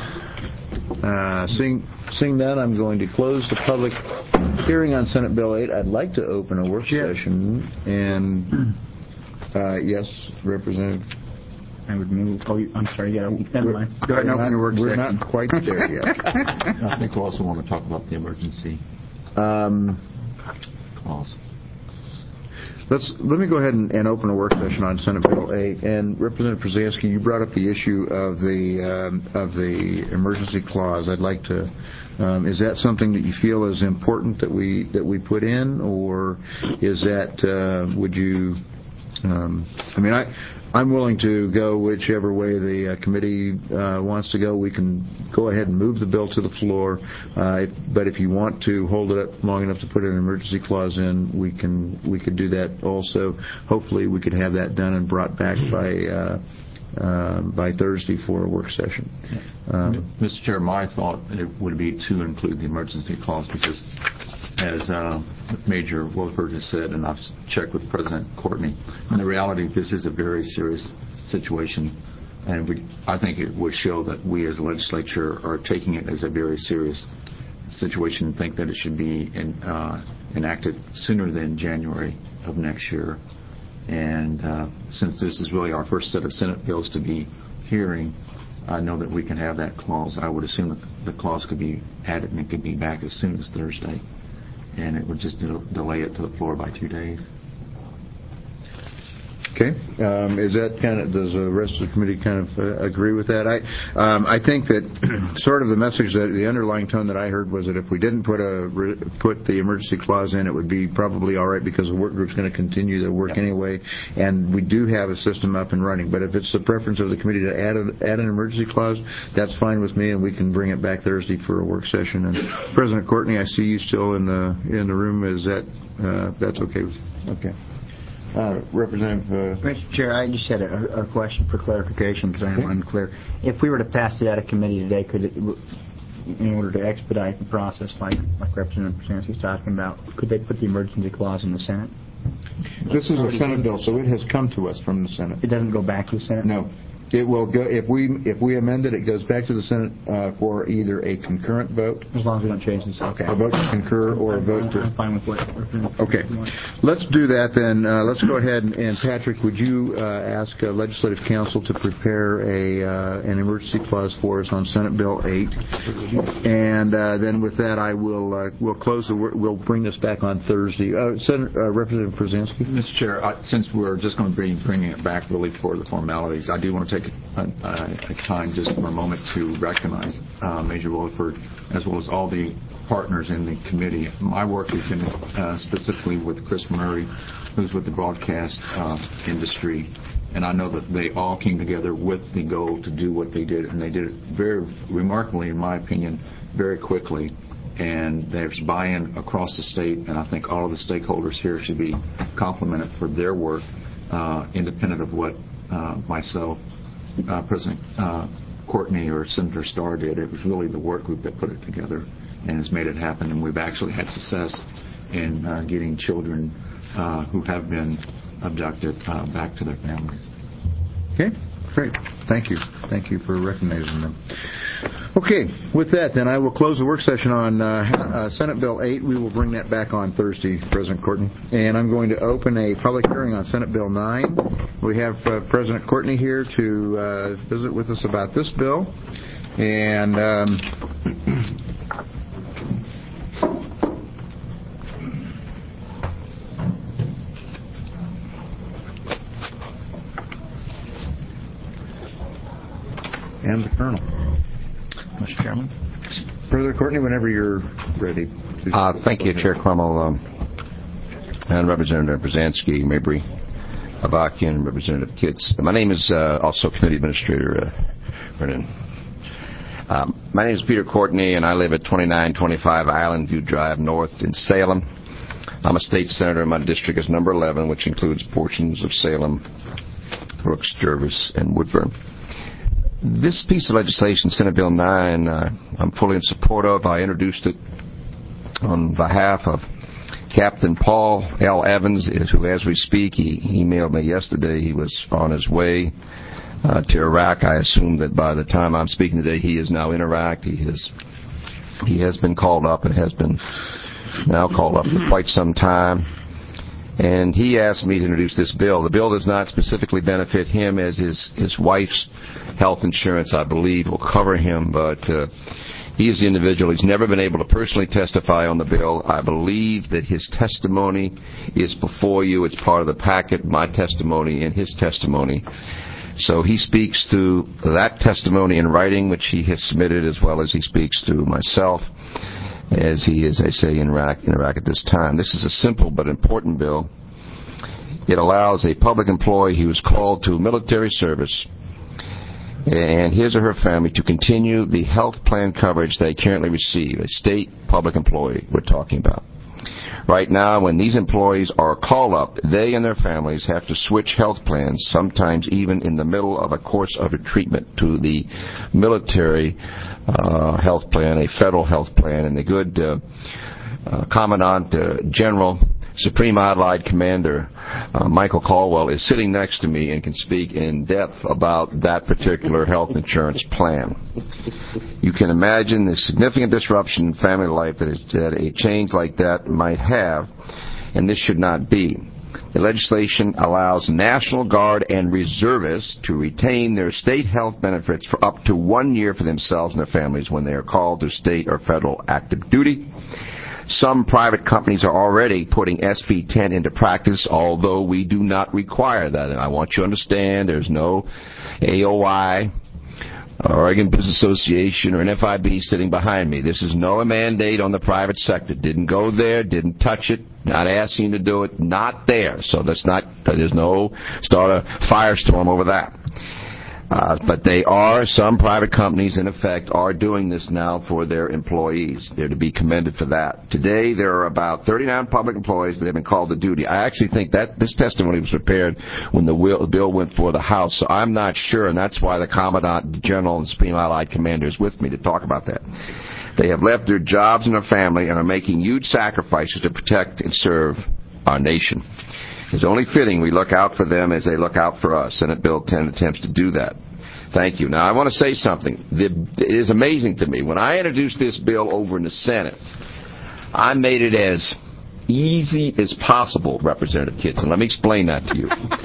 Speaker 1: Uh, seeing, seeing that, I'm going to close the public hearing on Senate Bill eight. I'd like to open a work
Speaker 11: Yeah.
Speaker 1: session, and uh, yes, Representative.
Speaker 11: I would move. Oh, I'm sorry. Yeah, never mind. Go ahead and open your work
Speaker 1: We're
Speaker 11: session.
Speaker 1: not quite there yet.
Speaker 3: I think we also want to talk about the emergency
Speaker 1: Um,
Speaker 3: clause.
Speaker 1: Let's let me go ahead and, and open a work session on Senate Bill eight. And Representative Brzezinski, you brought up the issue of the um, of the emergency clause. I'd like to. Um, is that something that you feel is important that we that we put in, or is that uh, would you? Um, I mean, I. I'm willing to go whichever way the uh, committee uh, wants to go. We can go ahead and move the bill to the floor, uh, if, but if you want to hold it up long enough to put an emergency clause in, we can we could do that also. Hopefully, we could have that done and brought back by uh, uh, by Thursday for a work session. Um,
Speaker 3: Mister Chair, my thought it would be to include the emergency clause because, as uh, Major Williford has said, and I've checked with President Courtney, in the reality, this is a very serious situation, and we, I think it would show that we as a legislature are taking it as a very serious situation and think that it should be in, uh, enacted sooner than January of next year. And uh, since this is really our first set of Senate bills to be hearing, I know that we can have that clause. I would assume that the clause could be added and it could be back as soon as Thursday. And it would just del- delay it to the floor by two days.
Speaker 1: Okay. Um, is that kind of, does the rest of the committee kind of uh, agree with that? I um, I think that sort of the message, that the underlying tone that I heard was that if we didn't put a re- put the emergency clause in, it would be probably all right because the work group's going to continue their work
Speaker 3: Yeah.
Speaker 1: anyway, and we do have a system up and running. But if it's the preference of the committee to add, a, add an emergency clause, that's fine with me, and we can bring it back Thursday for a work session. And President Courtney, I see you still in the in the room. Is that uh, that's okay with you? Okay. Uh, Representative. Uh,
Speaker 11: Mister Chair, I just had a, a question for clarification because I am unclear. If we were to pass it out of committee today, could it, in order to expedite the process, like like Representative Brzezinski was talking about, could they put the emergency clause in the Senate?
Speaker 1: This is a Senate bill, so it has come to us from the Senate.
Speaker 11: It doesn't go back to the Senate?
Speaker 1: No. It will go, if we if we amend it, it goes back to the Senate uh, for either a concurrent vote,
Speaker 11: As long as we don't change this. Okay.
Speaker 1: a vote to concur, or a vote to...
Speaker 11: I'm fine with what...
Speaker 1: Okay. Let's do that then. Uh, let's go ahead and, and Patrick, would you uh, ask uh, Legislative Council to prepare a uh, an emergency clause for us on Senate Bill eight, and uh, then with that, I will uh, we'll close the wor- we'll bring this back on Thursday. Uh, Senator uh, Representative Brzezinski.
Speaker 3: Mister Chair, I, since we're just going to be bringing it back really for the formalities, I do want to take a, a, a time just for a moment to recognize uh, Major Williford as well as all the partners in the committee. My work has been uh, specifically with Chris Murray, who's with the broadcast uh, industry, and I know that they all came together with the goal to do what they did, and they did it very remarkably, in my opinion, very quickly. And there's buy-in across the state, and I think all of the stakeholders here should be complimented for their work, uh, independent of what uh, myself, uh, President uh, Courtney, or Senator Starr did. It was really the work group that put it together and has made it happen, and we've actually had success in uh, getting children uh, who have been abducted uh, back to their families.
Speaker 1: Okay, great. Thank you. Thank you for recognizing them. Okay, with that, then I will close the work session on uh, uh, Senate Bill eight. We will bring that back on Thursday, President Courtney. And I'm going to open a public hearing on Senate Bill nine. We have uh, President Courtney here to uh, visit with us about this bill. And um, and the Colonel.
Speaker 12: Mister Chairman.
Speaker 1: Further, Courtney, whenever you're ready.
Speaker 5: Uh, thank you, Chair Crummell, um, and Representative Brzezinski, Mabry, Avakian, and Representative Kitts. My name is uh, also Committee Administrator uh, Brennan. Um, my name is Peter Courtney, and I live at twenty-nine twenty-five Island View Drive North in Salem. I'm a state senator, and my district is number eleven, which includes portions of Salem, Brooks, Jervis, and Woodburn. This piece of legislation, Senate Bill nine, uh, I'm fully in support of. I introduced it on behalf of Captain Paul L. Evans, who, as we speak, he emailed me yesterday. He was on his way uh, to Iraq. I assume that by the time I'm speaking today, he is now in Iraq. He has, he has been called up and has been now called up for quite some time. And he asked me to introduce this bill. The bill does not specifically benefit him, as his, his wife's health insurance, I believe, will cover him, but uh, he is the individual. He's never been able to personally testify on the bill. I believe that his testimony is before you. It's part of the packet, my testimony and his testimony. So he speaks to that testimony in writing, which he has submitted, as well as he speaks to myself, as he is, I say, in Iraq, in Iraq at this time. This is a simple but important bill. It allows a public employee who is called to military service and his or her family to continue the health plan coverage they currently receive, a state public employee we're talking about. Right now, when these employees are called up, they and their families have to switch health plans, sometimes even in the middle of a course of a treatment, to the military uh, health plan, a federal health plan. And the good uh, uh, Commandant uh, General, Supreme Allied Commander uh, Michael Caldwell is sitting next to me and can speak in depth about that particular health insurance plan. You can imagine the significant disruption in family life that, is, that a change like that might have, and this should not be. The legislation allows National Guard and reservists to retain their state health benefits for up to one year for themselves and their families when they are called to state or federal active duty. Some private companies are already putting S B ten into practice, although we do not require that. And I want you to understand there's no A O I, Oregon Business Association, or an F I B sitting behind me. This is no mandate on the private sector. Didn't go there, didn't touch it, not asking to do it, not there. So that's not, there's no start a firestorm over that. Uh, but they are, some private companies, in effect, are doing this now for their employees. They're to be commended for that. Today, there are about thirty-nine public employees that have been called to duty. I actually think that this testimony was prepared when the will, bill went for the House, so I'm not sure, and that's why the Commandant General and Supreme Allied Commander is with me to talk about that. They have left their jobs and their family and are making huge sacrifices to protect and serve our nation. It's only fitting we look out for them as they look out for us. Senate Bill ten attempts to do that. Thank you. Now, I want to say something. It is amazing to me. When I introduced this bill over in the Senate, I made it as easy as possible, Representative Kitts, and let me explain that to you.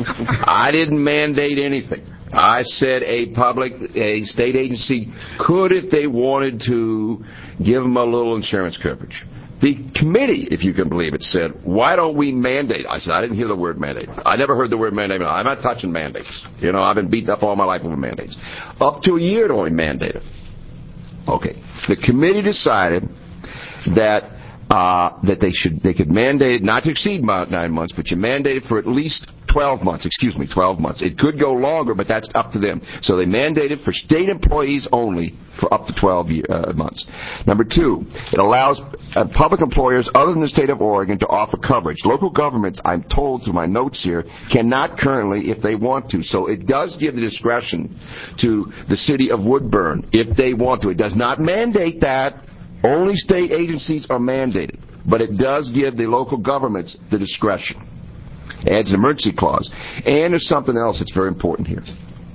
Speaker 5: I didn't mandate anything. I said a public, a state agency could, if they wanted to, give them a little insurance coverage. The committee, if you can believe it, said, why don't we mandate? I said, I didn't hear the word mandate. I never heard the word mandate. I'm not touching mandates. You know, I've been beaten up all my life over mandates. Up to a year to only mandate it. Okay. The committee decided that uh, that they should they could mandate it not to exceed nine months, but you mandate it for at least twelve months. Excuse me, twelve months. It could go longer, but that's up to them. So they mandated for state employees only for up to twelve year, uh, months. Number two, it allows uh, public employers other than the state of Oregon to offer coverage. Local governments, I'm told through my notes here, cannot currently if they want to. So it does give the discretion to the city of Woodburn if they want to. It does not mandate that. Only state agencies are mandated. But it does give the local governments the discretion. Adds an emergency clause. And there's something else that's very important here.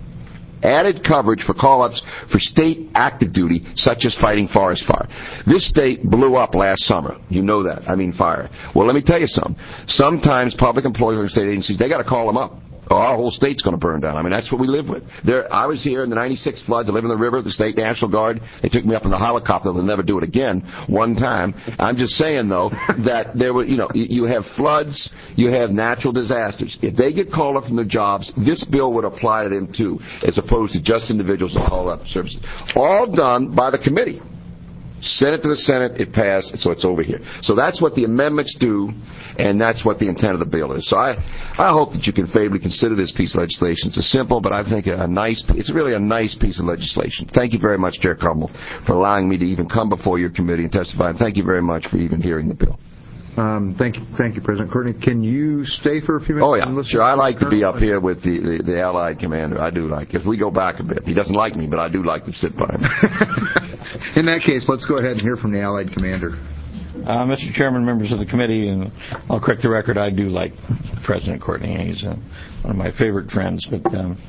Speaker 5: Added coverage for call-ups for state active duty, such as fighting forest fire. This state blew up last summer. You know that. I mean fire. Well, let me tell you something. Sometimes public employers and state agencies, they got to call them up. Our whole state's going to burn down. I mean, that's what we live with. There, I was here in the ninety-six floods. I live in the river, the State National Guard. They took me up in the helicopter. They'll never do it again. One time. I'm just saying, though, that there were, you know, you have floods, you have natural disasters. If they get called up from their jobs, this bill would apply to them, too, as opposed to just individuals that call up services. All done by the committee. Sent it to the Senate, it passed, so it's over here. So that's what the amendments do, and that's what the intent of the bill is. So I, I hope that you can favorably consider this piece of legislation. It's a simple, but I think a nice, it's really a nice piece of legislation. Thank you very much, Chair Crummell, for allowing me to even come before your committee and testify. And thank you very much for even hearing the bill.
Speaker 1: Um, thank you, thank you, President Courtney. Can you stay for a few minutes?
Speaker 5: Oh, yeah. Sure. I like to be up here with the, the, the Allied commander. I do like it. We go back a bit. He doesn't like me, but I do like to sit by him.
Speaker 1: In that case, let's go ahead and hear from the Allied commander.
Speaker 9: Uh, Mister Chairman, members of the committee, and I'll correct the record, I do like President Courtney. He's uh, one of my favorite friends. But um,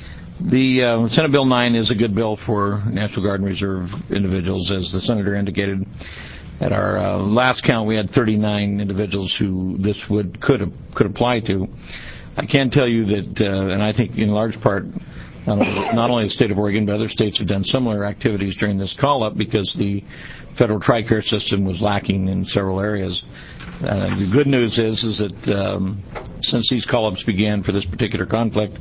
Speaker 9: the uh, Senate Bill nine is a good bill for National Guard and Reserve individuals, as the Senator indicated. At our uh, last count, we had thirty-nine individuals who this would could could apply to. I can tell you that, uh, and I think in large part, not only, not only the state of Oregon, but other states have done similar activities during this call-up because the federal TRICARE system was lacking in several areas. Uh, the good news is, is that um, since these call-ups began for this particular conflict,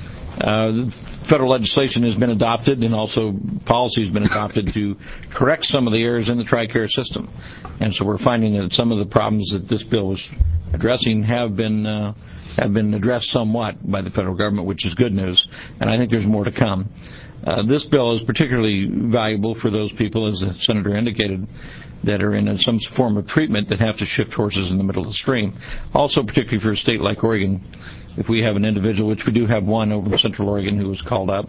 Speaker 9: Uh, federal legislation has been adopted, and also policy has been adopted to correct some of the errors in the TRICARE system. And so we're finding that some of the problems that this bill was addressing have been uh, have been addressed somewhat by the federal government, which is good news. And I think there's more to come. Uh, this bill is particularly valuable for those people, as the Senator indicated, that are in some form of treatment that have to shift horses in the middle of the stream. Also, particularly for a state like Oregon, if we have an individual, which we do have one over in Central Oregon who was called up,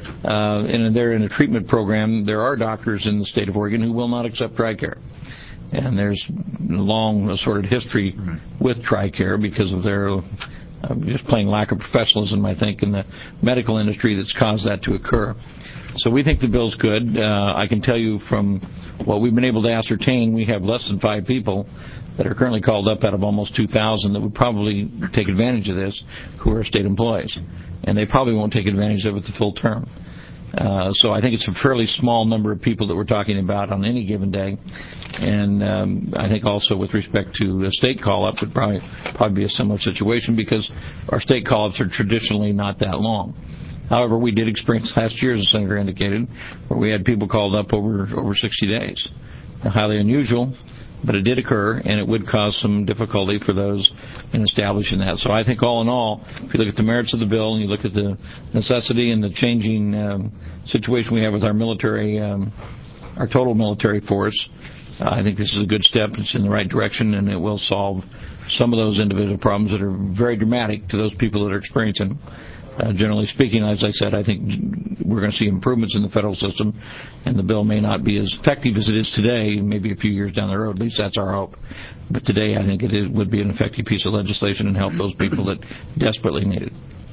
Speaker 9: uh, and they're in a treatment program, there are doctors in the state of Oregon who will not accept TRICARE. And there's long assorted history with TRICARE because of their uh, just plain lack of professionalism, I think, in the medical industry that's caused that to occur. So we think the bill's good. Uh, I can tell you from what we've been able to ascertain, we have less than five people that are currently called up out of almost two thousand that would probably take advantage of this who are state employees. And they probably won't take advantage of it the full term. Uh, so I think it's a fairly small number of people that we're talking about on any given day. And um, I think also with respect to a state call-up would probably, probably be a similar situation because our state call-ups are traditionally not that long. However, we did experience last year, as the Senator indicated, where we had people called up over over sixty days. Now, highly unusual, but it did occur, and it would cause some difficulty for those in establishing that. So I think all in all, if you look at the merits of the bill and you look at the necessity and the changing um, situation we have with our military, um, our total military force, uh, I think this is a good step. It's in the right direction, and it will solve some of those individual problems that are very dramatic to those people that are experiencing them. Uh, generally speaking, as I said, I think we're going to see improvements in the federal system, and the bill may not be as effective as it is today, maybe a few years down the road. At least that's our hope. But today, I think it is, would be an effective piece of legislation and help those people that desperately need it.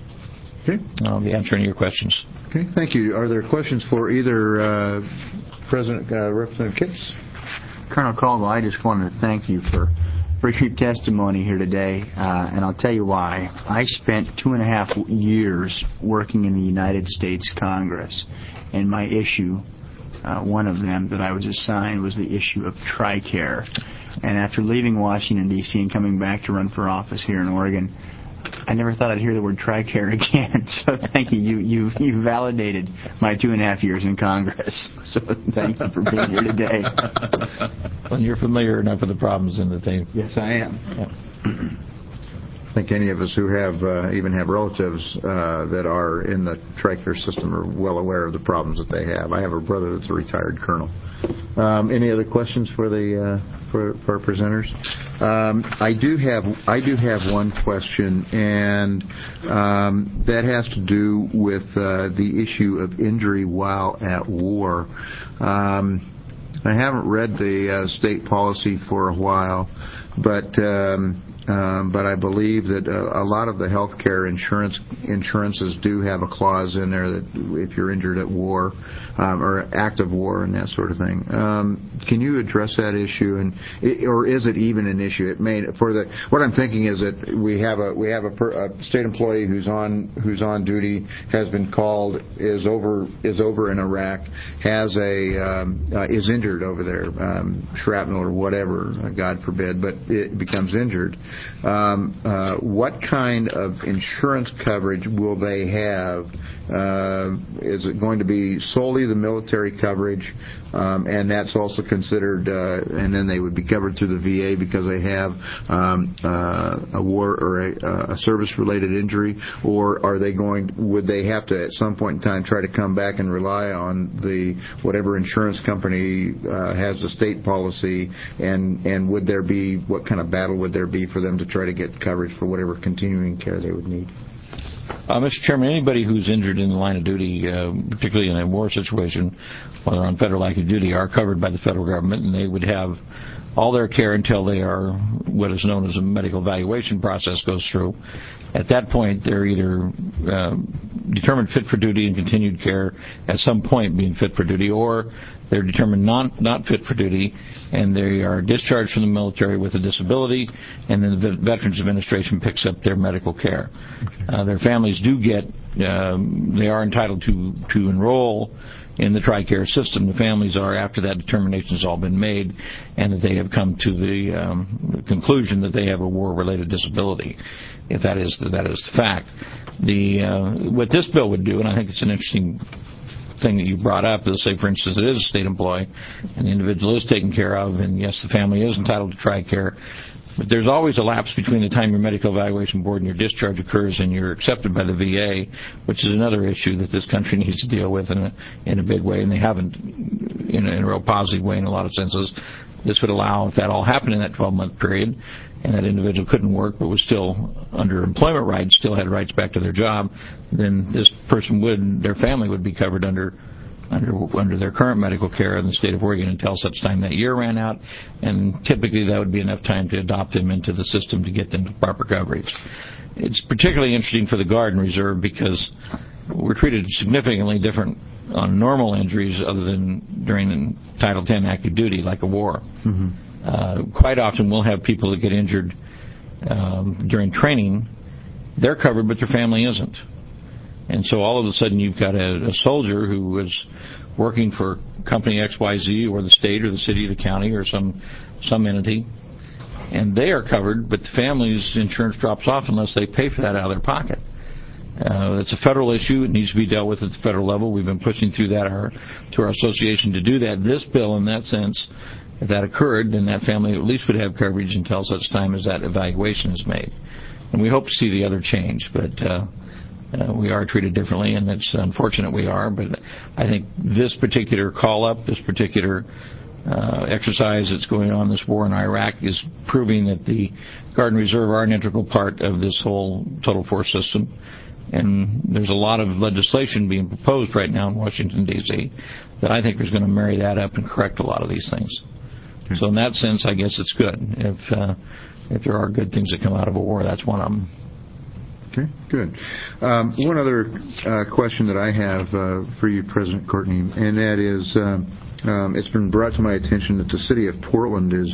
Speaker 1: Okay.
Speaker 9: I'll be answering your questions.
Speaker 1: Okay, thank you. Are there questions for either uh, President uh, Representative Kitts?
Speaker 11: Colonel Caldwell, I just wanted to thank you for for your testimony here today, uh, and I'll tell you why. I spent two and a half years working in the United States Congress, and my issue, uh, one of them that I was assigned, was the issue of TRICARE. And after leaving Washington, D C and coming back to run for office here in Oregon, I never thought I'd hear the word TRICARE again. So thank you. You you you validated my two and a half years in Congress. So thank you for being here today.
Speaker 9: Well, you're familiar enough with the problems in the thing.
Speaker 11: Yes, I am.
Speaker 9: Yeah.
Speaker 1: I think any of us who have uh, even have relatives uh, that are in the TRICARE system are well aware of the problems that they have. I have a brother that's a retired colonel. Um, any other questions for the uh, for, for our presenters? Um, I do have I do have one question, and um, that has to do with uh, the issue of injury while at war. Um, I haven't read the uh, state policy for a while, but um, um, but I believe that uh, a lot of the health care insurance insurances do have a clause in there that if you're injured at war um, or active war and that sort of thing. Um, can you address that issue, and or is it even an issue? It may for the what I'm thinking is that we have a we have a, per, a state employee who's on who's on duty, has been called, is over is over in Iraq, has a um, uh, is injured over there, um, shrapnel or whatever, God forbid, but it becomes injured. um, uh, what kind of insurance coverage will they have? Uh, is it going to be solely the military coverage, um, and that's also considered, uh, and then they would be covered through the V A because they have um, uh, a war or a, a service-related injury, or are they going? Would they have to at some point in time try to come back and rely on the whatever insurance company uh, has the state policy, and and would there be what kind of battle would there be for them to try to get coverage for whatever continuing care they would need?
Speaker 12: Uh, Mister Chairman, anybody who's injured in the line of duty, uh, particularly in a war situation, while they're on federal active duty, are covered by the federal government, and they would have all their care until they are what is known as a medical evaluation process goes through. At that point, they're either uh, determined fit for duty and continued care at some point being fit for duty, or they're determined not, not fit for duty, and they are discharged from the military with a disability, and then the Veterans Administration picks up their medical care. Uh, their families do get, um, they are entitled to, to enroll in the TRICARE system. The families are, after that determination has all been made, and that they have come to the um, conclusion that they have a war-related disability, if that is that is the fact. The uh, what this bill would do, and I think it's an interesting thing that you brought up, is say, for instance, it is a state employee, and the individual is taken care of, and yes, the family is entitled to TRICARE. But there's always a lapse between the time your medical evaluation board and your discharge occurs and you're accepted by the V A, which is another issue that this country needs to deal with in a, in a big way, and they haven't in a, in a real positive way in a lot of senses. This would allow, if that all happened in that twelve-month period, and that individual couldn't work but was still under employment rights, still had rights back to their job, then this person would, their family would be covered under under under their current medical care in the state of Oregon until such time that year ran out, and typically that would be enough time to adopt them into the system to get them to proper coverage. It's particularly interesting for the Guard and Reserve because we're treated significantly different on normal injuries other than during Title ten active duty, like a war.
Speaker 1: Mm-hmm.
Speaker 12: Uh, quite often we'll have people that get injured um, during training. They're covered, but their family isn't. And so all of a sudden you've got a, a soldier who was working for company X Y Z or the state or the city or the county or some some entity, and they are covered, but the family's insurance drops off unless they pay for that out of their pocket. Uh, it's a federal issue. It needs to be dealt with at the federal level. We've been pushing through that our, through our association to do that. This bill, in that sense, if that occurred, then that family at least would have coverage until such time as that evaluation is made. And we hope to see the other change, but uh, Uh, we are treated differently, and it's unfortunate we are, but I think this particular call-up, this particular uh, exercise that's going on, this war in Iraq, is proving that the Guard and Reserve are an integral part of this whole total force system. And there's a lot of legislation being proposed right now in Washington, D C that I think is going to marry that up and correct a lot of these things. Okay. So in that sense, I guess it's good. If, uh, if there are good things that come out of a war, that's one of them.
Speaker 1: Okay, good. Um, one other uh, question that I have uh, for you, President Courtney, and that is, um, um, it's been brought to my attention that the city of Portland is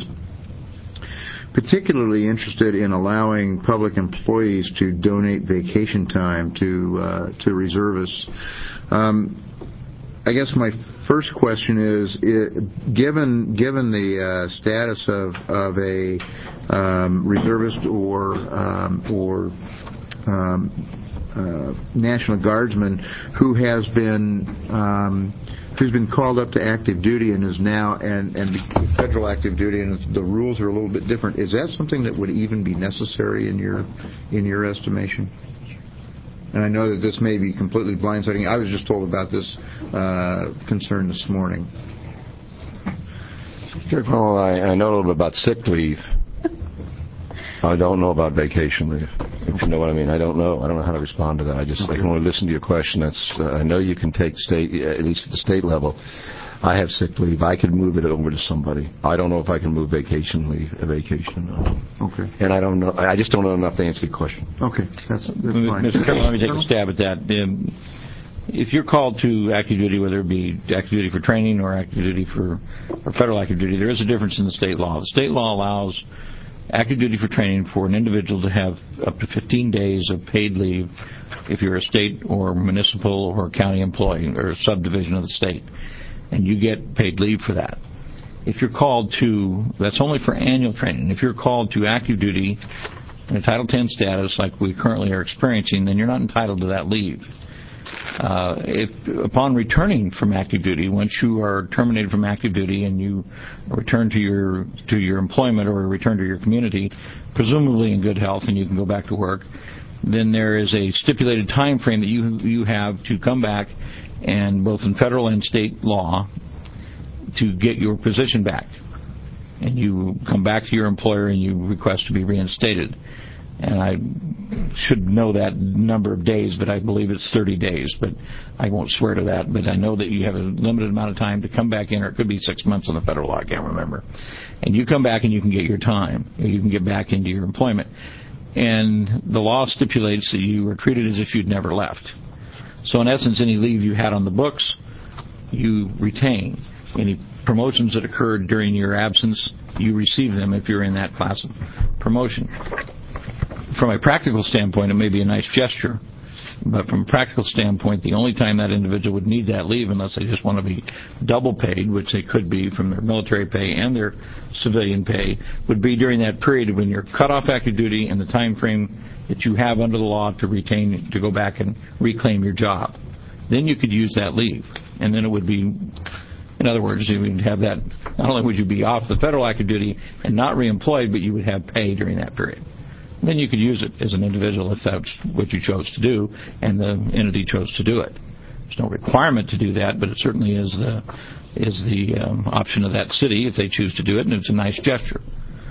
Speaker 1: particularly interested in allowing public employees to donate vacation time to uh, to reservists. Um, I guess my first question is, it, given given the uh, status of of a um, reservist or um, or Um, uh, National Guardsman who has been um, who's been called up to active duty and is now and and federal active duty, and the rules are a little bit different. Is that something that would even be necessary in your in your estimation? And I know that this may be completely blindsiding. I was just told about this uh, concern this morning.
Speaker 5: Well, I, I know a little bit about sick leave. I don't know about vacation leave, if you know what I mean. I don't know. I don't know how to respond to that. I just I can only listen to your question. That's uh, I know you can take state, at least at the state level. I have sick leave. I could move it over to somebody. I don't know if I can move vacation leave, a vacation. No.
Speaker 1: Okay.
Speaker 5: And I don't know. I just don't know enough to answer the question.
Speaker 1: Okay, that's, that's fine.
Speaker 12: Mister Chairman, let me take a stab at that. Um, if you're called to active duty, whether it be active duty for training or active duty for or federal active duty, there is a difference in the state law. The state law allows active duty for training for an individual to have up to fifteen days of paid leave if you're a state or municipal or county employee or a subdivision of the state, and you get paid leave for that. If you're called to, that's only for annual training. If you're called to active duty in a Title ten status like we currently are experiencing, then you're not entitled to that leave. Uh, if upon returning from active duty, once you are terminated from active duty and you return to your to your employment or return to your community, presumably in good health, and you can go back to work, then there is a stipulated time frame that you you have to come back, and both in federal and state law, to get your position back. And you come back to your employer and you request to be reinstated. And I should know that number of days, but I believe it's thirty days. But I won't swear to that. But I know that you have a limited amount of time to come back in, or it could be six months on the federal law. I can't remember. And you come back and you can get your time. You can get back into your employment. And the law stipulates that you are treated as if you'd never left. So in essence, any leave you had on the books, you retain. Any promotions that occurred during your absence, you receive them if you're in that class of promotion. From a practical standpoint, it may be a nice gesture, but from a practical standpoint, the only time that individual would need that leave, unless they just want to be double paid, which they could be from their military pay and their civilian pay, would be during that period when you're cut off active duty and the time frame that you have under the law to retain, to go back and reclaim your job. Then you could use that leave, and then it would be, in other words, you would have that, not only would you be off the federal active duty and not reemployed, but you would have pay during that period. Then you could use it as an individual if that's what you chose to do and the entity chose to do it. There's no requirement to do that, but it certainly is the, is the um, option of that city if they choose to do it, and it's a nice gesture.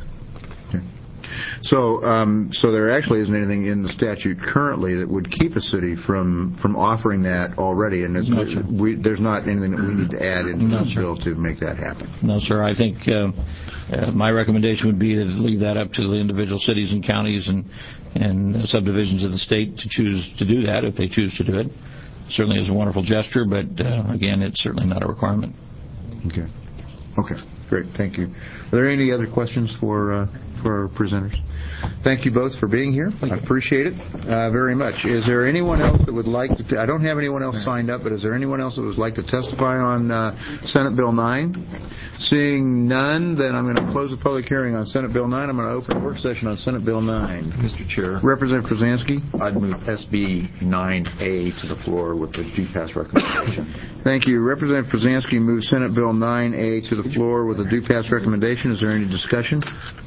Speaker 1: So, um, so there actually isn't anything in the statute currently that would keep a city from, from offering that already, and it's,
Speaker 12: No, sir.
Speaker 1: we, there's not anything that we need to add into
Speaker 12: No,
Speaker 1: this
Speaker 12: sir.
Speaker 1: bill to make that happen.
Speaker 12: No, sir. I think uh, uh, my recommendation would be to leave that up to the individual cities and counties and, and subdivisions of the state to choose to do that if they choose to do it. Certainly is a wonderful gesture, but uh, again, it's certainly not a requirement.
Speaker 1: Okay. Okay. Great. Thank you. Are there any other questions for uh, for our presenters? Thank you both for being here. I appreciate it uh, very much. Is there anyone else that would like to... T- I don't have anyone else signed up, but is there anyone else that would like to testify on uh, Senate Bill nine? Seeing none, then I'm going to close the public hearing on Senate Bill nine. I'm going to open a work session on Senate Bill nine.
Speaker 3: Mister Chair,
Speaker 1: Representative Krasinski.
Speaker 3: I'd move S B nine A to the floor with the D PAS recommendation.
Speaker 1: Thank you. Representative Krasinski moves Senate Bill nine A to the floor with a due pass recommendation. Is there any discussion?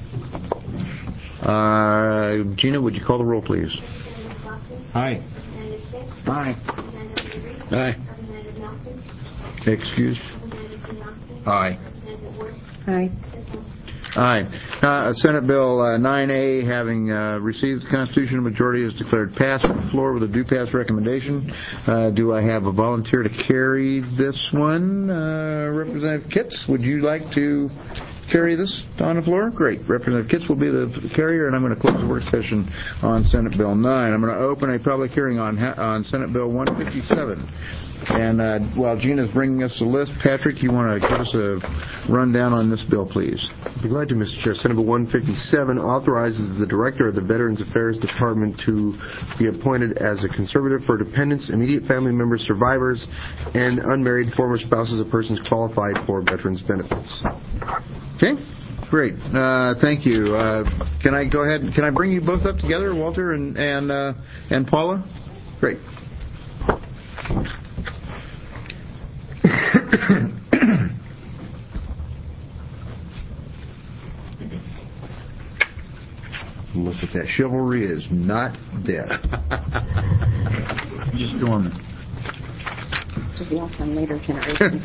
Speaker 1: Uh, Gina, would you call the roll, please?
Speaker 11: Aye.
Speaker 1: Aye.
Speaker 8: Aye.
Speaker 1: Excuse?
Speaker 3: Aye.
Speaker 13: Aye.
Speaker 1: Aye. Uh, Senate Bill uh, nine A, having uh, received the constitutional majority, is declared passed on the floor with a due pass recommendation. Uh, do I have a volunteer to carry this one? Uh, Representative Kitts, would you like to carry this on the floor? Great. Representative Kitts will be the carrier, and I'm going to close the work session on Senate Bill nine. I'm going to open a public hearing on on Senate Bill one fifty-seven. And uh, while Gina's bringing us the list, Patrick, you want to give us a rundown on this bill, please?
Speaker 2: I'd be glad to, Mister Chair. Senate Bill one fifty-seven authorizes the Director of the Veterans Affairs Department to be appointed as a conservator for dependents, immediate family members, survivors, and unmarried former spouses of persons qualified for veterans benefits.
Speaker 1: Okay, great. Uh, thank you. Uh, can I go ahead? Can I bring you both up together, Walter and and uh, and Paula? Great. Look at that. Chivalry is not dead.
Speaker 11: Just dormant.
Speaker 13: Just lost on later generations.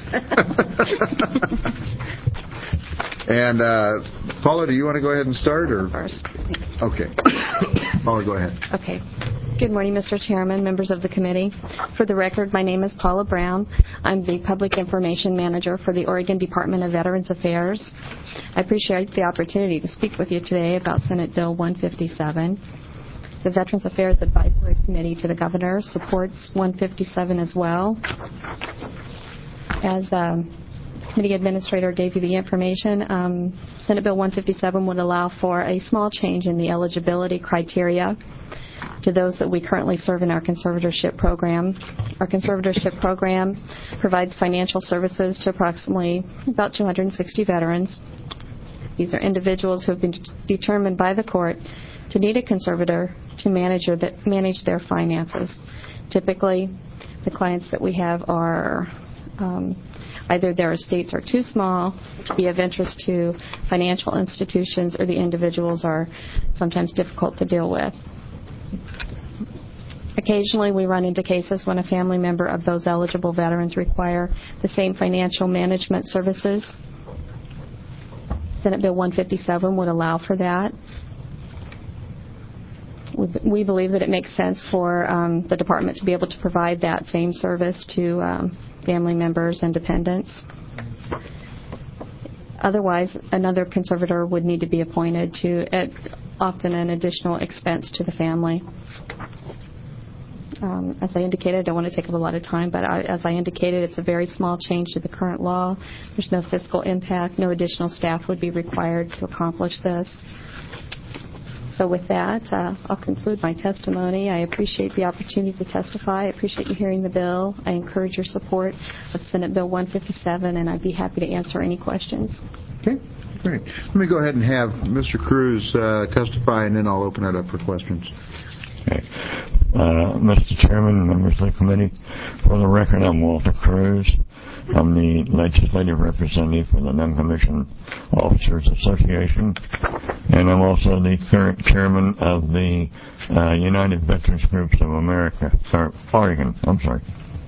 Speaker 1: And uh, Paula, do you want to go ahead and start, or
Speaker 13: First.
Speaker 1: Okay. Paula, go ahead.
Speaker 13: Okay. Good morning, Mister Chairman, members of the committee. For the record, my name is Paula Brown. I'm the Public Information Manager for the Oregon Department of Veterans Affairs. I appreciate the opportunity to speak with you today about Senate Bill one fifty-seven. The Veterans Affairs Advisory Committee to the Governor supports one fifty-seven as well. As um, the committee administrator gave you the information, um, Senate Bill one fifty-seven would allow for a small change in the eligibility criteria to those that we currently serve in our conservatorship program. Our conservatorship program provides financial services to approximately about two hundred sixty veterans. These are individuals who have been determined by the court to need a conservator to manage, or that manage their finances. Typically, the clients that we have are um, either their estates are too small to be of interest to financial institutions, or the individuals are sometimes difficult to deal with. Occasionally, we run into cases when a family member of those eligible veterans require the same financial management services. Senate Bill one fifty-seven would allow for that. We believe that it makes sense for um, the department to be able to provide that same service to um, family members and dependents. Otherwise, another conservator would need to be appointed, to at often an additional expense to the family. Um, as I indicated, I don't want to take up a lot of time, but I, as I indicated, it's a very small change to the current law. There's no fiscal impact. No additional staff would be required to accomplish this. So with that, uh, I'll conclude my testimony. I appreciate the opportunity to testify. I appreciate you hearing the bill. I encourage your support of Senate Bill one fifty-seven, and I'd be happy to answer any questions.
Speaker 1: Okay, great. Let me go ahead and have Mister Cruz uh, testify, and then I'll open it up for questions.
Speaker 14: Okay. Uh, Mister Chairman, members of the committee, for the record, I'm Walter Cruz. I'm the legislative representative for the Non-Commissioned Officers Association, and I'm also the current chairman of the uh, United Veterans Groups of America, or Oregon, I'm sorry.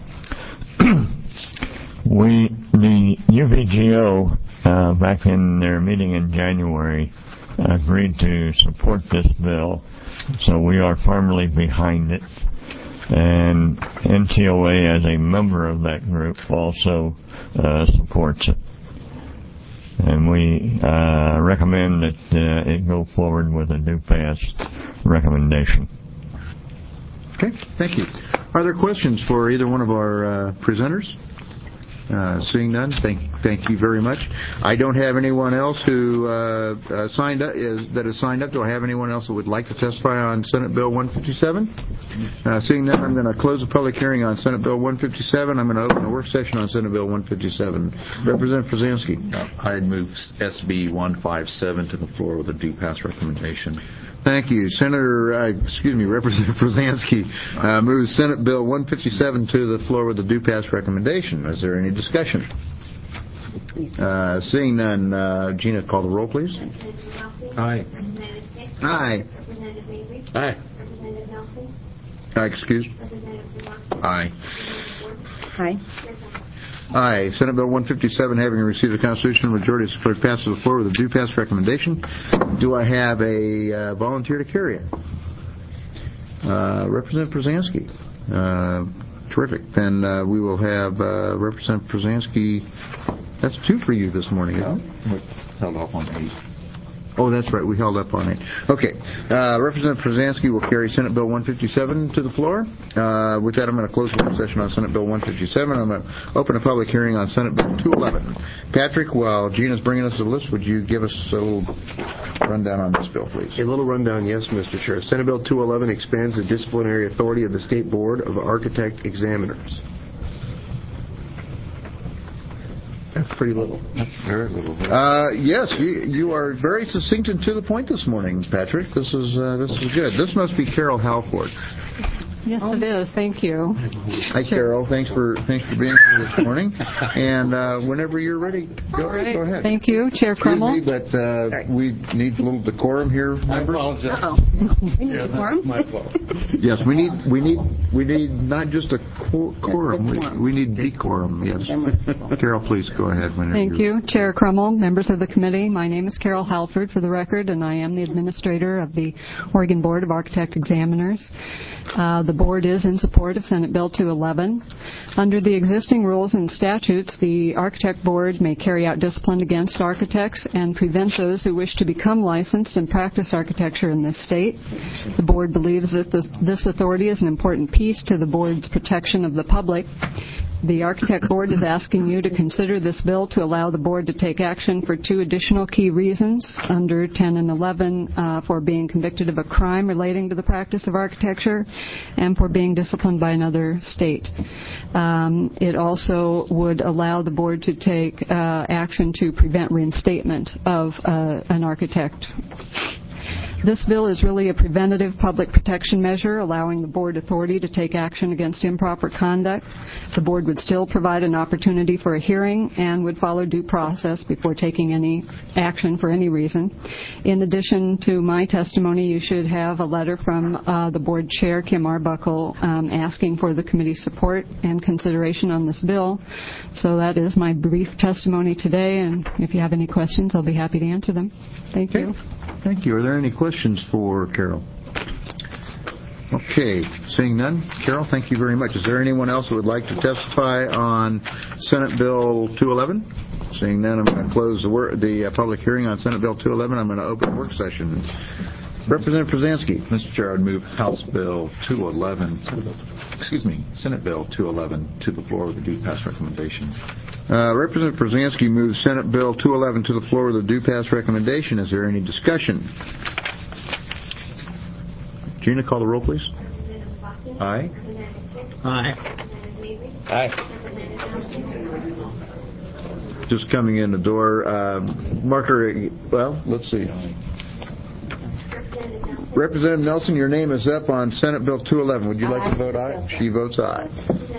Speaker 14: we, the U V G O, uh, back in their meeting in January, agreed to support this bill, so we are firmly behind it. And N T O A, as a member of that group, also uh, supports it. And we uh, recommend that uh, it go forward with a due pass recommendation.
Speaker 1: Okay, thank you. Are there questions for either one of our uh, presenters? Uh, seeing none, thank thank you very much. I don't have anyone else who uh, uh, signed up is, that has signed up. Do I have anyone else that would like to testify on Senate Bill one fifty-seven? Uh, seeing none, I'm going to close the public hearing on Senate Bill one fifty-seven. I'm going to open a work session on Senate Bill one fifty-seven. Representative Brzezinski.
Speaker 3: I'd move S B one fifty-seven to the floor with a due pass recommendation.
Speaker 1: Thank you. Senator, uh, excuse me, Representative Brzezinski uh, moves Senate Bill one fifty-seven to the floor with a due pass recommendation. Is there any discussion? Uh, seeing none, uh, Gina, call the roll, please.
Speaker 3: Aye.
Speaker 1: Aye.
Speaker 3: Aye.
Speaker 1: Uh, excuse.
Speaker 3: Aye.
Speaker 13: Aye.
Speaker 1: Aye. Senate Bill one fifty-seven, having received a constitutional majority of support, passes the floor with a due pass recommendation. Do I have a uh, volunteer to carry it? Uh, Representative Brzezinski. Uh, terrific. Then uh, we will have uh, Representative Brzezinski. That's two for you this morning, isn't it?
Speaker 3: Held off on eight.
Speaker 1: Oh, that's right. We held up on it. Okay. Uh, Representative Brzezinski will carry Senate Bill one fifty-seven to the floor. Uh, with that, I'm going to close the work session on Senate Bill one fifty-seven. I'm going to open a public hearing on Senate Bill two eleven. Patrick, while Gina's bringing us the list, would you give us a little rundown on this bill, please?
Speaker 2: A little rundown, yes, Mister Chair. Senate Bill two eleven expands the disciplinary authority of the State Board of Architect Examiners. That's pretty little.
Speaker 3: That's very little.
Speaker 1: Uh, yes, you you are very succinct and to the point this morning, Patrick. This is uh, this is good. This must be Carol Halford.
Speaker 15: Yes, it is. Thank you.
Speaker 1: Hi, Carol. Thanks for thanks for being here this morning. And uh, whenever you're ready, go,
Speaker 15: right.
Speaker 1: go ahead.
Speaker 15: Thank you, Chair Crummel.
Speaker 1: Excuse me, but uh, we need a little decorum here.
Speaker 15: I
Speaker 1: apologize.
Speaker 15: Oh, we need decorum.
Speaker 3: My fault.
Speaker 1: Yes, we need we need we need not just a cor- quorum. We, we need decorum. Yes. Carol, please go ahead. Whenever
Speaker 15: Thank
Speaker 1: you're...
Speaker 15: you, Chair Crummel, members of the committee. My name is Carol Halford, for the record, and I am the administrator of the Oregon Board of Architect Examiners. Uh, the board is in support of Senate Bill two eleven. Under the existing rules and statutes, the Architect Board may carry out discipline against architects and prevent those who wish to become licensed and practice architecture in this state. The board believes that this, this authority is an important piece to the board's protection of the public The Architect Board is asking you to consider this bill to allow the board to take action for two additional key reasons under ten and eleven uh, for being convicted of a crime relating to the practice of architecture and for being disciplined by another state. Um, it also would allow the board to take uh, action to prevent reinstatement of uh, an architect. This bill is really a preventative public protection measure, allowing the board authority to take action against improper conduct. The board would still provide an opportunity for a hearing and would follow due process before taking any action for any reason. In addition to my testimony, you should have a letter from uh, the board chair, Kim Arbuckle, um, asking for the committee's support and consideration on this bill. So that is my brief testimony today, and if you have any questions, I'll be happy to answer them. Thank
Speaker 1: okay.
Speaker 15: you.
Speaker 1: Thank you. Are there any questions for Carol? Okay. Seeing none, Carol, thank you very much. Is there anyone else who would like to testify on Senate Bill two eleven? Seeing none, I'm going to close the, wor- the uh, public hearing on Senate Bill two eleven. I'm going to open the work session. Representative Przansky.
Speaker 3: Mister Chair, I would move House Bill two eleven, excuse me, Senate Bill two eleven to the floor with a due pass recommendation.
Speaker 1: Uh, Representative Przansky moves Senate Bill two eleven to the floor with a due pass recommendation. Is there any discussion? Gina, call the roll, please. Aye.
Speaker 8: Aye.
Speaker 1: Aye. Just coming in the door. Um, Marker, well, let's see. Representative Nelson, your name is up on Senate Bill two eleven. Would you like to vote aye? She votes aye.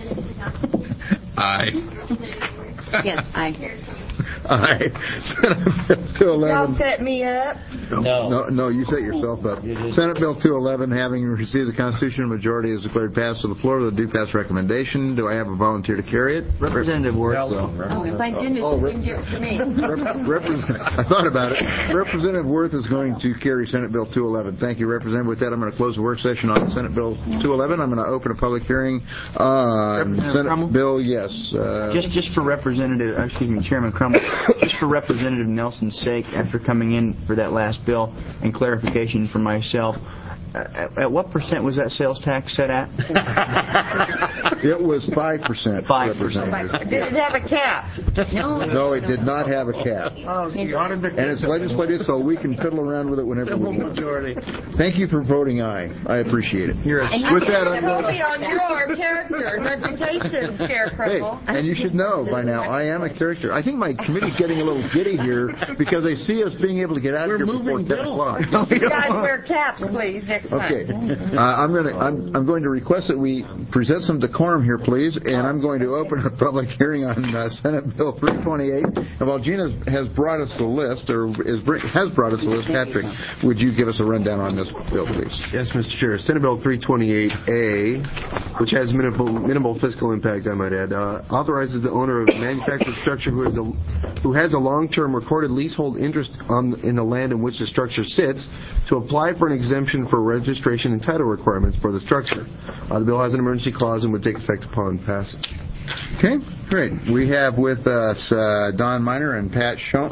Speaker 3: Aye.
Speaker 16: Yes, aye.
Speaker 1: Aye. Senate Bill two eleven.
Speaker 16: Y'all set me up?
Speaker 1: No. No, no, you set yourself up. Senate Bill two eleven, having received the constitutional majority, is declared passed to the floor with a due pass recommendation. Do I have a volunteer to carry it?
Speaker 11: Representative Worth.
Speaker 16: Oh, thank goodness
Speaker 1: oh,
Speaker 16: you didn't give it to me.
Speaker 1: Rep- Rep- I thought about it. Representative Worth is going to carry Senate Bill two eleven. Thank you, Representative. With that, I'm going to close the work session on Senate Bill two eleven. I'm going to open a public hearing on Senate Crummell? Bill, yes. Uh,
Speaker 11: just, just for Representative, excuse me, Chairman Crummell, just for Representative Nelson's sake, after coming in for that last bill, and clarification for myself, uh, at what percent was that sales tax set at?
Speaker 1: It was five percent.
Speaker 11: five percent.
Speaker 16: Did it have a cap? No.
Speaker 1: No, it did not have a cap.
Speaker 16: Oh,
Speaker 1: and it's legislative, so we can fiddle around with it whenever we want. Thank you for voting aye. I appreciate it.
Speaker 11: You're a,
Speaker 16: and
Speaker 1: with
Speaker 16: you
Speaker 1: that, I'm
Speaker 16: totally on your character and reputation, Chair Crummell.
Speaker 1: Hey, and you should know by now, I am a character. I think my committee's getting a little giddy here because they see us being able to get out of here before ten o'clock.
Speaker 16: You guys wear caps, please, next time.
Speaker 1: Okay. Uh, I'm going to I'm, I'm going to request that we present some decorum here, please, and I'm going to open a public hearing on uh, Senate Bill three twenty-eight. And while Gina has brought us the list, or is has brought us the list, Patrick, would you give us a rundown on this bill, please?
Speaker 2: Yes, Mister Chair. Senate Bill three twenty-eight A, which has minimal, minimal fiscal impact, I might add, uh, authorizes the owner of a manufactured structure who, is a, who has a long-term recorded leasehold interest on in the land in which the structure sits to apply for an exemption for registration and title requirements for the structure. Uh, the bill has an emergency clause and would take effect upon passage.
Speaker 1: Okay, great. We have with us uh, Don Miner and Pat Schoen.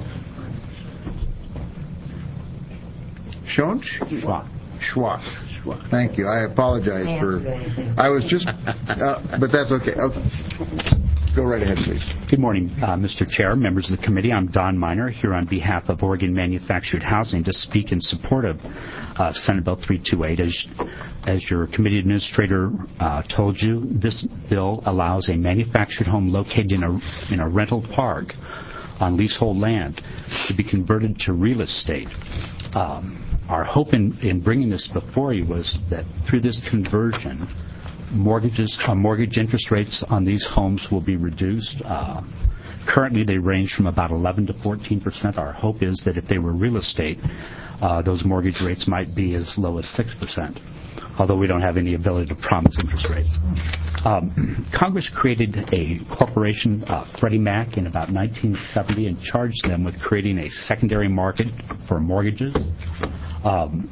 Speaker 1: Schoen?
Speaker 11: Schwab.
Speaker 1: Schwab. Thank you. I apologize for... I was just... Uh, but that's okay. okay. Go right ahead, please.
Speaker 17: Good morning, uh, Mister Chair, members of the committee. I'm Don Miner, here on behalf of Oregon Manufactured Housing to speak in support of uh, Senate Bill three twenty-eight. As, as your committee administrator uh, told you, this bill allows a manufactured home located in a, in a rental park on leasehold land to be converted to real estate. Um, our hope in, in bringing this before you was that through this conversion, mortgages, uh, mortgage interest rates on these homes will be reduced. Uh, currently, they range from about eleven to fourteen percent. Our hope is that if they were real estate, uh, those mortgage rates might be as low as six percent, although we don't have any ability to promise interest rates. Um, Congress created a corporation, uh, Freddie Mac, in about nineteen seventy and charged them with creating a secondary market for mortgages. Um,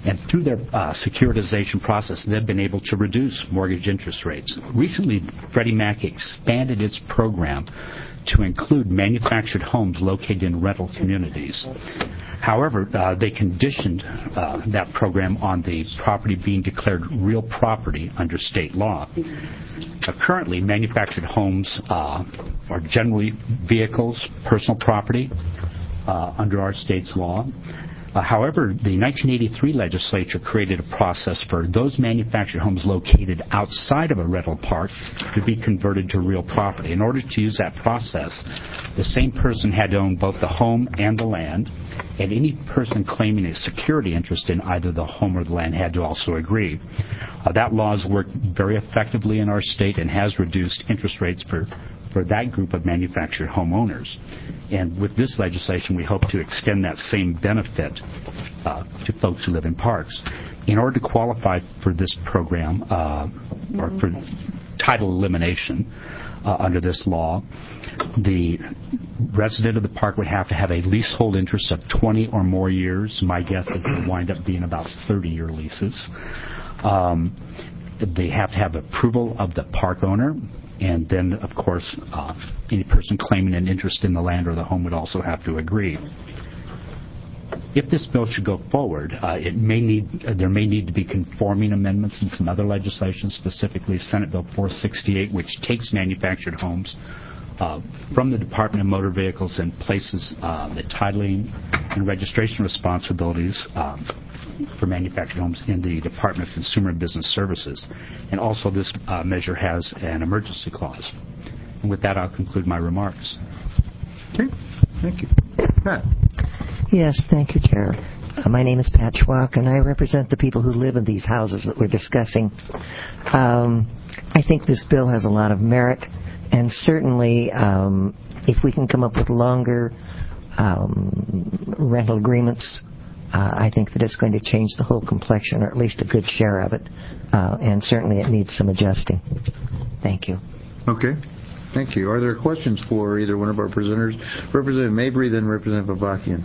Speaker 17: And through their uh, securitization process, they've been able to reduce mortgage interest rates. Recently, Freddie Mac expanded its program to include manufactured homes located in rental communities. However, uh, they conditioned uh, that program on the property being declared real property under state law. Uh, currently, manufactured homes uh, are generally vehicles, personal property, uh, under our state's law. Uh, however, the nineteen eighty-three legislature created a process for those manufactured homes located outside of a rental park to be converted to real property. In order to use that process, the same person had to own both the home and the land, and any person claiming a security interest in either the home or the land had to also agree. Uh, that law has worked very effectively in our state and has reduced interest rates for for that group of manufactured homeowners. And with this legislation, we hope to extend that same benefit uh, to folks who live in parks. In order to qualify for this program, uh, or for title elimination uh, under this law, the resident of the park would have to have a leasehold interest of twenty or more years. My guess is it will wind up being about thirty-year leases. Um, they have to have approval of the park owner. And then, of course, uh, any person claiming an interest in the land or the home would also have to agree. If this bill should go forward, uh, it may need uh, there may need to be conforming amendments in some other legislation, specifically Senate Bill four sixty-eight, which takes manufactured homes uh, from the Department of Motor Vehicles and places uh, the titling and registration responsibilities um, for manufactured homes in the Department of Consumer and Business Services. And also this uh, measure has an emergency clause. And with that, I'll conclude my remarks.
Speaker 1: Okay. Thank you. Pat.
Speaker 18: Yes, thank you, Chair. Uh, my name is Pat Schwach, and I represent the people who live in these houses that we're discussing. Um, I think this bill has a lot of merit, and certainly um, if we can come up with longer um, rental agreements, Uh, I think that it's going to change the whole complexion, or at least a good share of it, uh, and certainly it needs some adjusting. Thank you.
Speaker 1: Okay. Thank you. Are there questions for either one of our presenters? Representative Mabry, then Representative Avakian.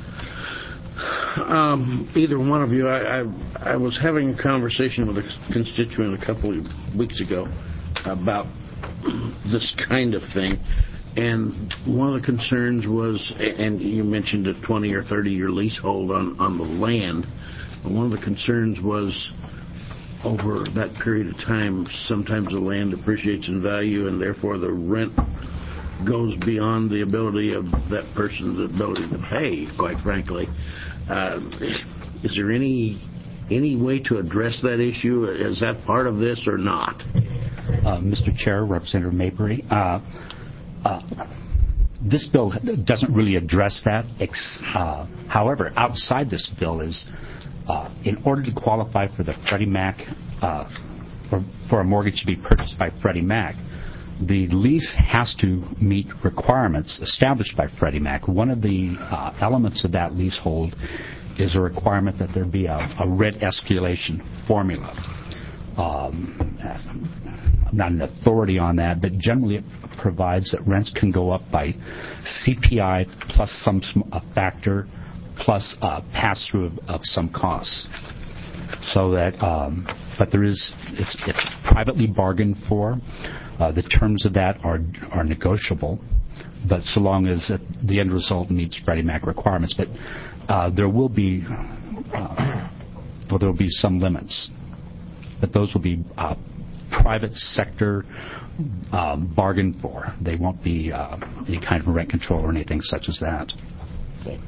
Speaker 8: Um, either one of you. I, I, I was having a conversation with a constituent a couple of weeks ago about this kind of thing. And one of the concerns was, and you mentioned a twenty or thirty year leasehold on, on the land. One of the concerns was over that period of time, sometimes the land appreciates in value and therefore the rent goes beyond the ability of that person's ability to pay, quite frankly. Uh, is there any any way to address that issue? Is that part of this or not?
Speaker 17: Uh, Mister Chair, Representative Mabry, uh, Uh, this bill doesn't really address that. Uh, however, outside this bill is, uh, in order to qualify for the Freddie Mac, uh, for, for a mortgage to be purchased by Freddie Mac, the lease has to meet requirements established by Freddie Mac. One of the uh, elements of that leasehold is a requirement that there be a, a rent escalation formula. Um, I'm not an authority on that, but generally it provides that rents can go up by C P I plus some a factor plus a pass-through of, of some costs. So that, um, but there is, it's, it's privately bargained for. Uh, the terms of that are are negotiable, but so long as it, the end result meets Freddie Mac requirements. But uh, there will be, uh, well, there will be some limits, but those will be uh, private sector um, bargained for. They won't be uh, any kind of rent control or anything such as that.
Speaker 1: Okay.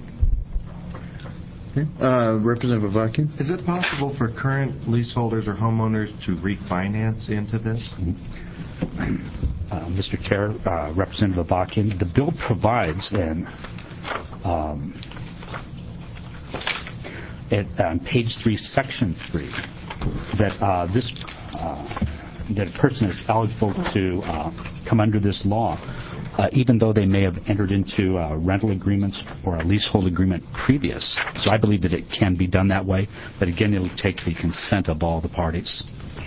Speaker 1: Uh, Representative Avakian?
Speaker 7: Is it possible for current leaseholders or homeowners to refinance into this?
Speaker 17: Uh, Mister Chair, uh, Representative Avakian, the bill provides in um, it, on page three, section three, that uh, this uh, that a person is eligible to uh, come under this law, uh, even though they may have entered into uh, rental agreements or a leasehold agreement previous. So I believe that it can be done that way, but again, it'll take the consent of all the parties.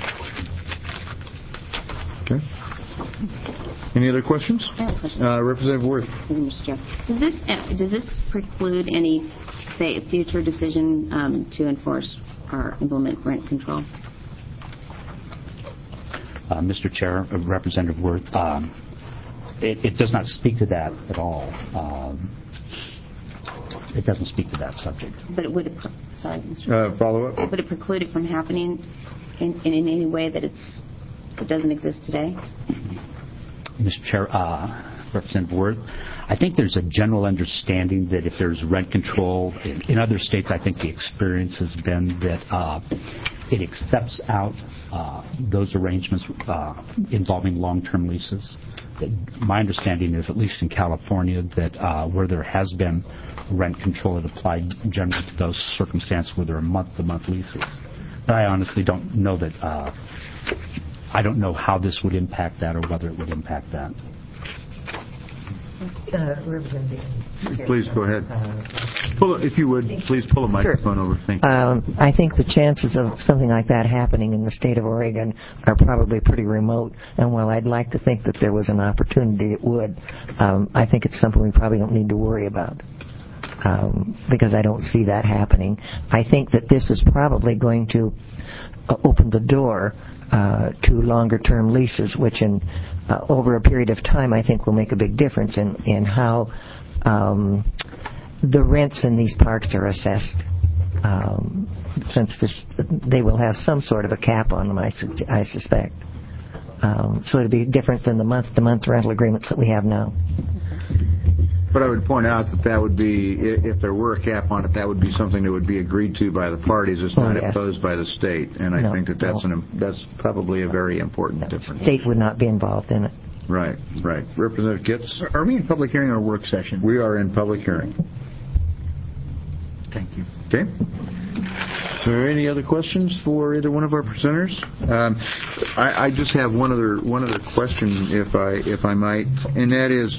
Speaker 1: Okay. Any other questions? Uh, Representative Worth.
Speaker 19: Mister Chair, does this uh, does this preclude any say, a future decision um, to enforce or implement rent control.
Speaker 17: Uh, Mister Chair, uh, Representative Worth, um, it, it does not speak to that at all. Um, it doesn't speak to that subject.
Speaker 19: But it would, it, sorry, Mister
Speaker 1: Uh, follow up?
Speaker 19: Would it preclude it from happening in, in, in any way that it's it doesn't exist today?
Speaker 17: Mister Chair, uh, Representative Worth, I think there's a general understanding that if there's rent control, in, in other states I think the experience has been that uh, it accepts out uh, those arrangements uh, involving long-term leases. My understanding is, at least in California, that uh, where there has been rent control, it applied generally to those circumstances where there are month-to-month leases. But I honestly don't know that. Uh, I don't know how this would impact that or whether it would impact that.
Speaker 18: Uh, Representative.
Speaker 1: Please go ahead. Pull, if you would, please pull a microphone
Speaker 18: Sure.
Speaker 1: over. Thank you.
Speaker 18: Um, I think the chances of something like that happening in the state of Oregon are probably pretty remote. And while I'd like to think that there was an opportunity it would, um, I think it's something we probably don't need to worry about. Um, because I don't see that happening. I think that this is probably going to uh, open the door uh, to longer-term leases, which in uh, over a period of time I think will make a big difference in, in how um, the rents in these parks are assessed. Um, since this, they will have some sort of a cap on them, I, su- I suspect. Um, so it'll be different than the month-to-month rental agreements that we have now.
Speaker 1: But I would point out that that would be, i- if there were a cap on it, that would be something that would be agreed to by the parties. It's
Speaker 18: Oh,
Speaker 1: not
Speaker 18: yes.
Speaker 1: imposed by the state. And I
Speaker 18: No,
Speaker 1: think that that's,
Speaker 18: no.
Speaker 1: an, im- that's probably a very important difference.
Speaker 18: State would not be involved in it.
Speaker 1: Right, right. Representative Kitts?
Speaker 11: Are we in public hearing or work session?
Speaker 1: We are in public hearing.
Speaker 11: Thank you.
Speaker 1: Okay. Are there any other questions for either one of our presenters? Um, I, I just have one other one other question, if I if I might, and that is,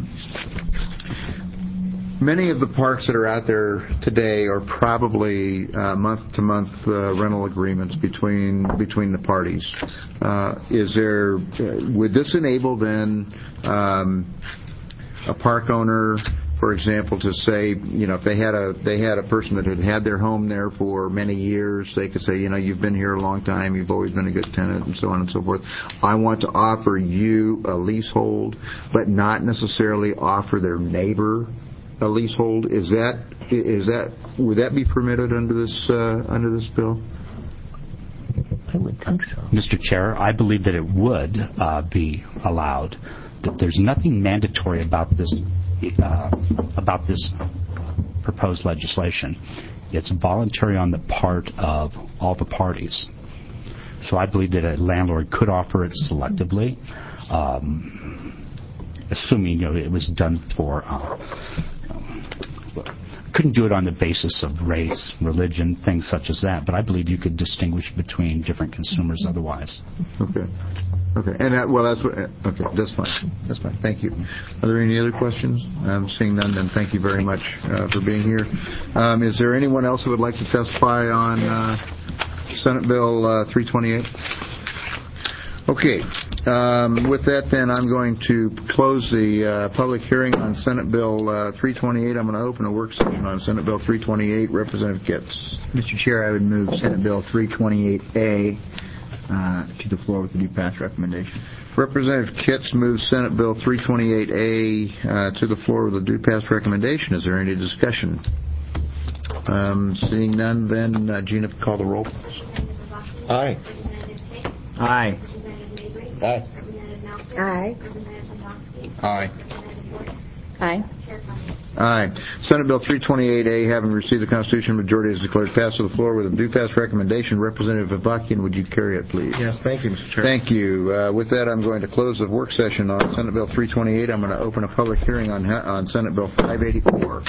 Speaker 1: many of the parks that are out there today are probably uh, month-to-month uh, rental agreements between between the parties. Uh, is there uh, would this enable then um, a park owner, for example, to say, you know, if they had a they had a person that had had their home there for many years, they could say, you know, you've been here a long time, you've always been a good tenant, and so on and so forth. I want to offer you a leasehold, but not necessarily offer their neighbor a leasehold. Is that is that would that be permitted under this uh, under this bill?
Speaker 18: I would think so.
Speaker 17: Mister Chair, I believe that it would uh, be allowed. That there's nothing mandatory about this uh, about this proposed legislation. It's voluntary on the part of all the parties. So I believe that a landlord could offer it selectively, um, assuming, you know, it was done for. Uh, couldn't do it on the basis of race, religion, things such as that. But I believe you could distinguish between different consumers otherwise.
Speaker 1: Okay. Okay. And that, well, that's what. Okay, that's fine. That's fine. Thank you. Are there any other questions? I'm seeing none. Then thank you very much uh, for being here. Um, is there anyone else who would like to testify on uh, Senate Bill uh, three twenty-eight? Okay. Um, with that, then, I'm going to close the uh, public hearing on Senate Bill uh, three twenty-eight. I'm going to open a work session on Senate Bill three twenty-eight. Representative Kitts.
Speaker 11: Mister Chair, I would move Senate Bill three twenty-eight A uh, to the floor with the due pass recommendation.
Speaker 1: Representative Kitts moves Senate Bill three twenty-eight A uh, to the floor with a due pass recommendation. Is there any discussion? Um, seeing none, then uh, Gina, call the roll, please.
Speaker 2: Aye.
Speaker 11: Aye.
Speaker 4: Aye.
Speaker 19: Aye.
Speaker 1: Aye.
Speaker 19: Aye.
Speaker 1: Aye. Senate Bill three twenty-eight A, having received the constitutional majority, is declared passed to the floor with a due pass recommendation. Representative Avakian, would you carry it, please?
Speaker 2: Yes, thank you, Mister Chair.
Speaker 1: Thank you. Uh, with that, I'm going to close the work session on Senate Bill three twenty-eight. I'm going to open a public hearing on on Senate Bill five eighty-four.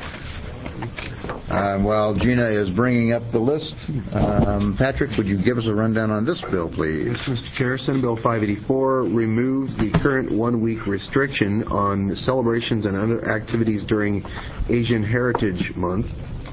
Speaker 1: Um, while Gina is bringing up the list, um, Patrick, would you give us a rundown on this bill, please?
Speaker 2: Yes, Mister Chair. Senate Bill five eighty-four removes the current one-week restriction on celebrations and other activities during Asian Heritage Month.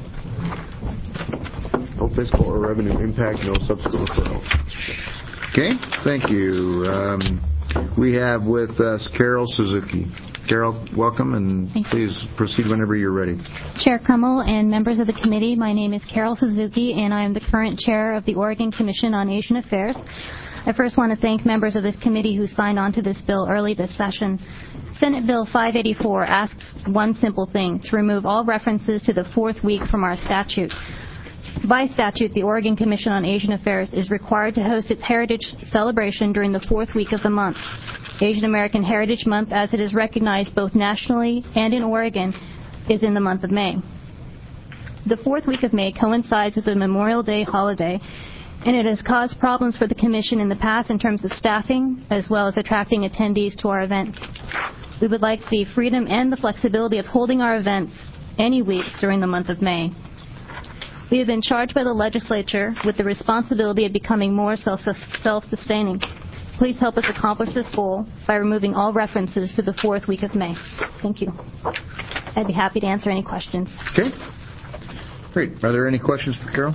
Speaker 2: No fiscal or revenue impact, no subsequent referral.
Speaker 1: Okay, thank you. Um, we have with us Carol Suzuki. Carol, welcome, and please proceed whenever you're ready.
Speaker 20: Chair Crummell and members of the committee, my name is Carol Suzuki, and I am the current chair of the Oregon Commission on Asian Affairs. I first want to thank members of this committee who signed on to this bill early this session. Senate Bill five eighty-four asks one simple thing, to remove all references to the fourth week from our statute. By statute, the Oregon Commission on Asian Affairs is required to host its Heritage Celebration during the fourth week of the month. Asian American Heritage Month, as it is recognized both nationally and in Oregon, is in the month of May. The fourth week of May coincides with the Memorial Day holiday, and it has caused problems for the Commission in the past in terms of staffing, as well as attracting attendees to our events. We would like the freedom and the flexibility of holding our events any week during the month of May. We have been charged by the legislature with the responsibility of becoming more self-sustaining. Please help us accomplish this goal by removing all references to the fourth week of May. Thank you. I'd be happy to answer any questions.
Speaker 1: Okay. Great. Are there any questions for Carol?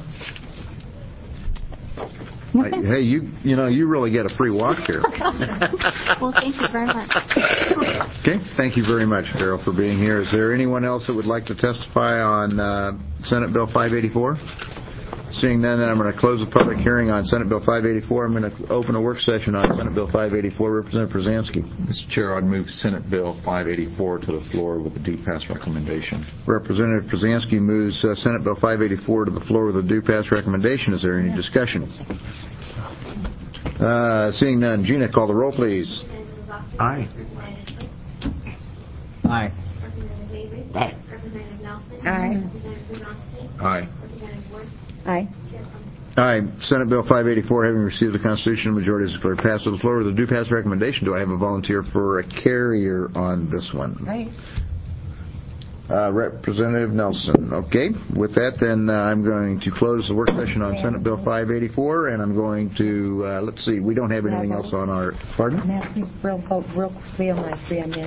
Speaker 20: Okay.
Speaker 1: I, hey, you you know, you really get a free walk here.
Speaker 20: Well, thank you very much.
Speaker 1: Okay. Thank you very much, Carol, for being here. Is there anyone else that would like to testify on uh, Senate Bill five eighty-four? Seeing none, then I'm going to close the public hearing on Senate Bill five eighty-four. I'm going to open a work session on Senate Bill five eighty-four. Representative Brzezinski.
Speaker 3: Mister Chair, I'd move Senate Bill five eighty-four to the floor with a due pass recommendation.
Speaker 1: Representative Brzezinski moves uh, Senate Bill five eighty-four to the floor with a due pass recommendation. Is there any discussion? Uh, seeing none, Gina, call the roll, please.
Speaker 2: Aye.
Speaker 11: Aye.
Speaker 4: Aye.
Speaker 16: Aye.
Speaker 3: Aye.
Speaker 19: Aye.
Speaker 1: Aye. Senate Bill five eighty-four, having received the constitutional majority, is declared passed to the floor with a due pass recommendation. Do I have a volunteer for a carrier on this one?
Speaker 16: Aye.
Speaker 1: Uh, Representative Nelson. Okay. With that, then uh, I'm going to close the work session on Senate Bill five eighty-four, and I'm going to, uh, let's see, we don't have anything else on our, pardon?
Speaker 21: Now, please real, vote real quickly on my three on this.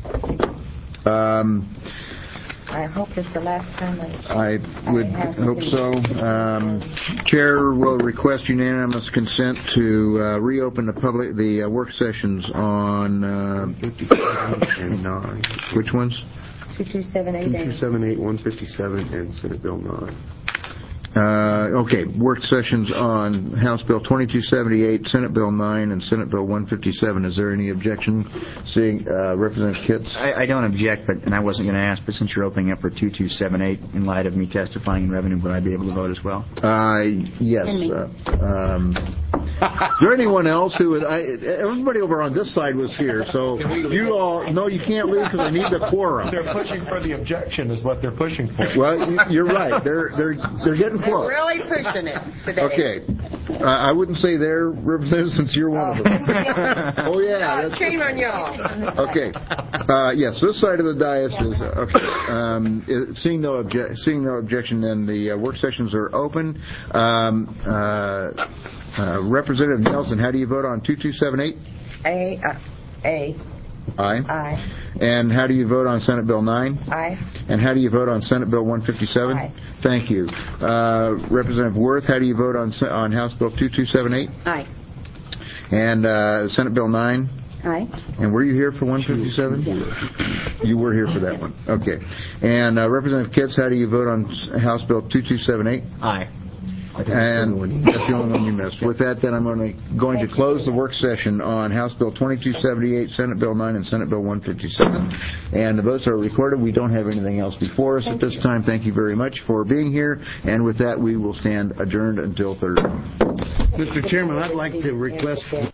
Speaker 1: Um,
Speaker 21: I hope it's the last time I...
Speaker 1: I would hope so. Um, Chair will request unanimous consent to uh, reopen the public the uh, work sessions on uh,
Speaker 2: and nine.
Speaker 1: Which ones?
Speaker 21: two two seven eight.
Speaker 2: two two seven eight, one fifty-seven, and Senate Bill nine.
Speaker 1: Uh, okay, work sessions on House Bill twenty-two seventy-eight, Senate Bill nine, and Senate Bill one fifty-seven. Is there any objection? Seeing uh, Representative Kitts?
Speaker 11: I, I don't object, but and I wasn't going to ask, but since you're opening up for two two seven eight, in light of me testifying in revenue, would I be able to vote as well?
Speaker 1: Uh, yes. Uh, um, is there anyone else who would? I, everybody over on this side was here, so you all. No, you can't leave because I need the quorum.
Speaker 7: They're pushing for the objection, is what they're pushing for.
Speaker 1: Well, you're right. They're they're they're getting
Speaker 16: They're
Speaker 1: close.
Speaker 16: really pushing it today.
Speaker 1: Okay. Uh, I wouldn't say they're representatives since you're one of them. Oh, yeah.
Speaker 16: Oh, shame on y'all.
Speaker 1: Okay. Uh, yes, this side of the dais is, uh, okay. Um, is- seeing no obje- seeing no objection, then the uh, work sessions are open. Um, uh, uh, Representative Nelson, how do you vote on two two seven eight?
Speaker 21: A. Uh, A.
Speaker 1: Aye.
Speaker 21: Aye.
Speaker 1: And how do you vote on Senate Bill nine?
Speaker 21: Aye.
Speaker 1: And how do you vote on Senate Bill one fifty-seven?
Speaker 21: Aye.
Speaker 1: Thank you. Uh, Representative Worth, how do you vote on Se- on House Bill two two seven eight?
Speaker 19: Aye.
Speaker 1: And uh, Senate Bill nine?
Speaker 19: Aye.
Speaker 1: And were you here for one fifty-seven?
Speaker 19: Yeah.
Speaker 1: You were here for that one. Okay. And uh, Representative Kitts, how do you vote on S- House Bill two two seven eight?
Speaker 11: Aye.
Speaker 1: And that's the only one you missed. With that, then I'm going to, going to close the work session on House Bill twenty-two seventy-eight, Senate Bill nine, and Senate Bill one fifty-seven. And the votes are recorded. We don't have anything else before us at this time. Thank you very much for being here. And with that, we will stand adjourned until Thursday.
Speaker 8: Mister Chairman, I'd like to request